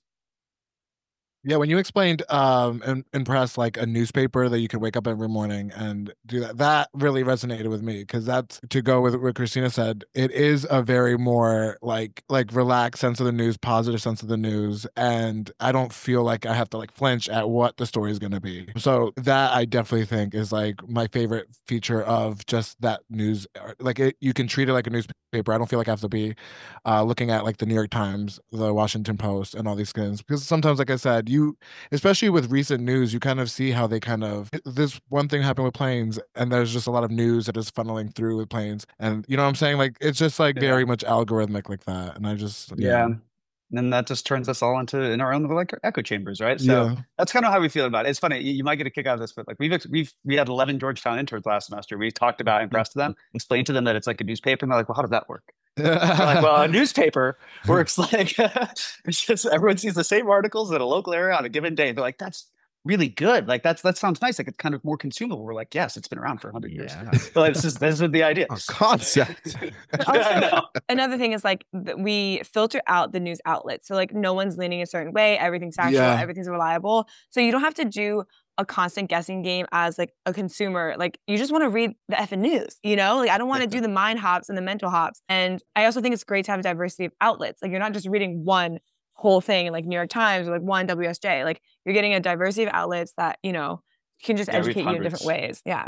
Yeah, when you explained um in, in press like a newspaper that you could wake up every morning and do that, that really resonated with me because that's to go with what Christina said. It is a very more like like relaxed sense of the news, positive sense of the news, and I don't feel like I have to like flinch at what the story is going to be. So that I definitely think is like my favorite feature of just that news. Like it, you can treat it like a newspaper. I don't feel like I have to be uh, looking at like the New York Times, the Washington Post, and all these things because sometimes, like I said, you you especially with recent news, you kind of see how they kind of this one thing happened with planes, and there's just a lot of news that is funneling through with planes, and you know what I'm saying? Like it's just like Yeah. very much algorithmic like that, and I just Yeah. yeah. And that just turns us all into in our own little echo, echo chambers, right? So Yeah. that's kind of how we feel about it. It's funny. You, you might get a kick out of this, but like we've ex- we've we had eleven Georgetown interns last semester. We talked about impressed to them, explained to them that it's like a newspaper, and they're like, "Well, how does that work?" We're like, well, a newspaper works like it's just everyone sees the same articles in a local area on a given day. They're like, that's really good. Like that's that sounds nice. Like it's kind of more consumable. We're like, yes, it's been around for a hundred years. Yeah. But like, this is this is the idea. A concept. But Yeah, I also, know. another thing is like th- we filter out the news outlets. So like no one's leaning a certain way. Everything's factual. Yeah. Everything's reliable. So you don't have to do a constant guessing game as like a consumer. Like you just want to read the effing news, you know? Like I don't want to do the mind hops and the mental hops. And I also think it's great to have a diversity of outlets. Like you're not just reading one whole thing like New York Times or like one W S J. Like you're getting a diversity of outlets that, you know, can just Yeah, read educate you in different hundreds. ways. Yeah.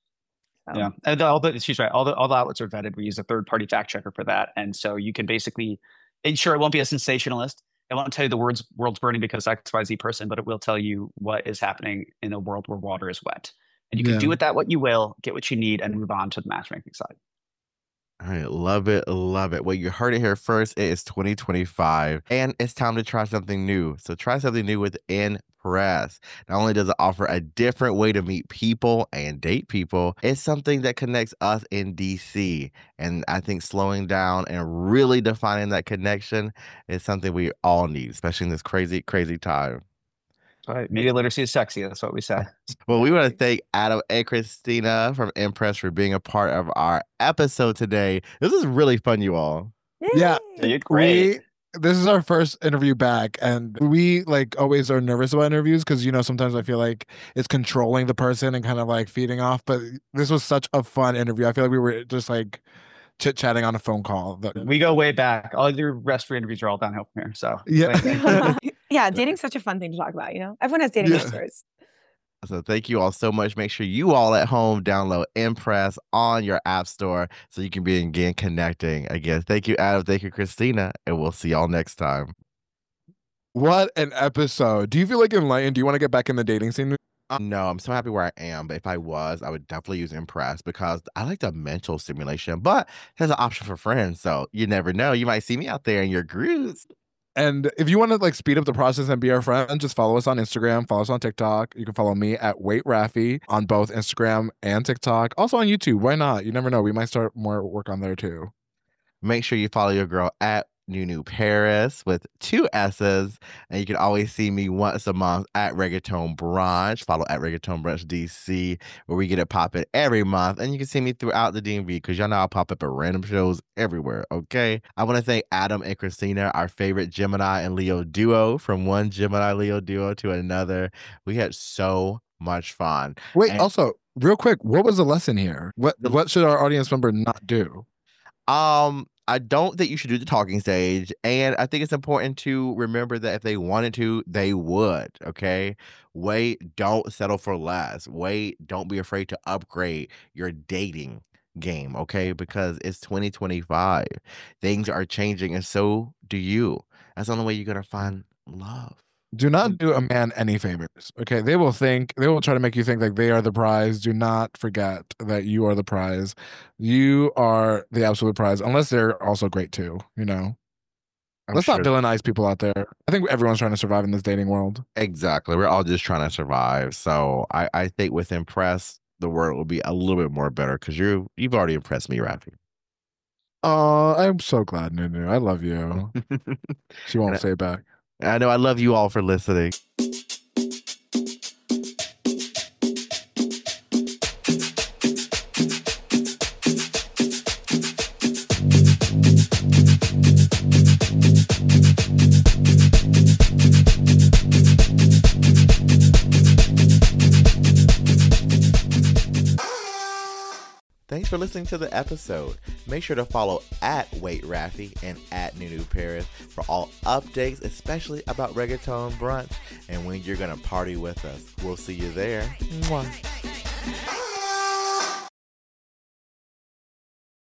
So. Yeah, and all the she's right. All the all the outlets are vetted. We use a third party fact checker for that, and so you can basically, and sure, it won't be a sensationalist. It won't tell you the words world's burning because X Y Z person, but it will tell you what is happening in a world where water is wet, and you can Yeah. do with that what you will, get what you need, and move on to the matchmaking side. All right, love it, love it. Well, you heard it here first. It is twenty twenty-five, and it's time to try something new. So try something new with Impress. Not only does it offer a different way to meet people and date people, it's something that connects us in D C. And I think slowing down and really defining that connection is something we all need, especially in this crazy, crazy time. Right. Media literacy is sexy. That's what we say. Well, we want to thank Adam and Christina from Impress for being a part of our episode today. This is really fun, you all. Yeah. Yeah, you're great. We, this is our first interview back, and we like always are nervous about interviews because you know sometimes I feel like it's controlling the person and kind of like feeding off. But this was such a fun interview. I feel like we were just like chit chatting on a phone call. We go way back. All your rest free interviews are all downhill from here. So Yeah. Yeah, dating's such a fun thing to talk about, you know? Everyone has dating Yeah. stories. So thank you all so much. Make sure you all at home download Impress on your app store so you can be again connecting. Again, thank you, Adam. Thank you, Christina. And we'll see y'all next time. What an episode. Do you feel like enlightened? Do you want to get back in the dating scene? Um, no, I'm so happy where I am. But if I was, I would definitely use Impress because I like the mental stimulation. But there's an option for friends. So you never know. You might see me out there in your grooves. And if you want to like speed up the process and be our friend, just follow us on Instagram, follow us on TikTok. You can follow me at Wait Raffi on both Instagram and TikTok. Also on YouTube. Why not? You never know. We might start more work on there too. Make sure you follow your girl at Nunu Paris with two S's. And you can always see me once a month at Reggaeton Brunch. Follow at Reggaeton Brunch D C, where we get it popping every month. And you can see me throughout the D M V because y'all know I'll pop up at random shows everywhere, okay? I want to thank Adam and Christina, our favorite Gemini and Leo duo, from one Gemini Leo duo to another. We had so much fun. Wait, And- also, real quick, what was the lesson here? What The- what should our audience member not do? Um, I don't think you should do the talking stage, and I think it's important to remember that if they wanted to, they would. Okay, wait, don't settle for less. Wait, don't be afraid to upgrade your dating game. Okay, because it's twenty twenty-five, things are changing, and so do you. That's the only way you're gonna find love. Do not do a man any favors. Okay. They will think, they will try to make you think like they are the prize. Do not forget that you are the prize. You are the absolute prize, unless they're also great too, you know? I'm Let's sure. not villainize people out there. I think everyone's trying to survive in this dating world. Exactly. We're all just trying to survive. So I, I think with Impress, the world will be a little bit more better because you you've already impressed me, Rafi. Oh, I'm so glad, Nunu. I love you. She won't I, say it back. I know I love you all for listening. Thanks for listening to the episode. Make sure to follow at Wait Rafi and at Nunu Paris for all updates, especially about Reggaeton Brunch and when you're going to party with us. We'll see you there. Mwah.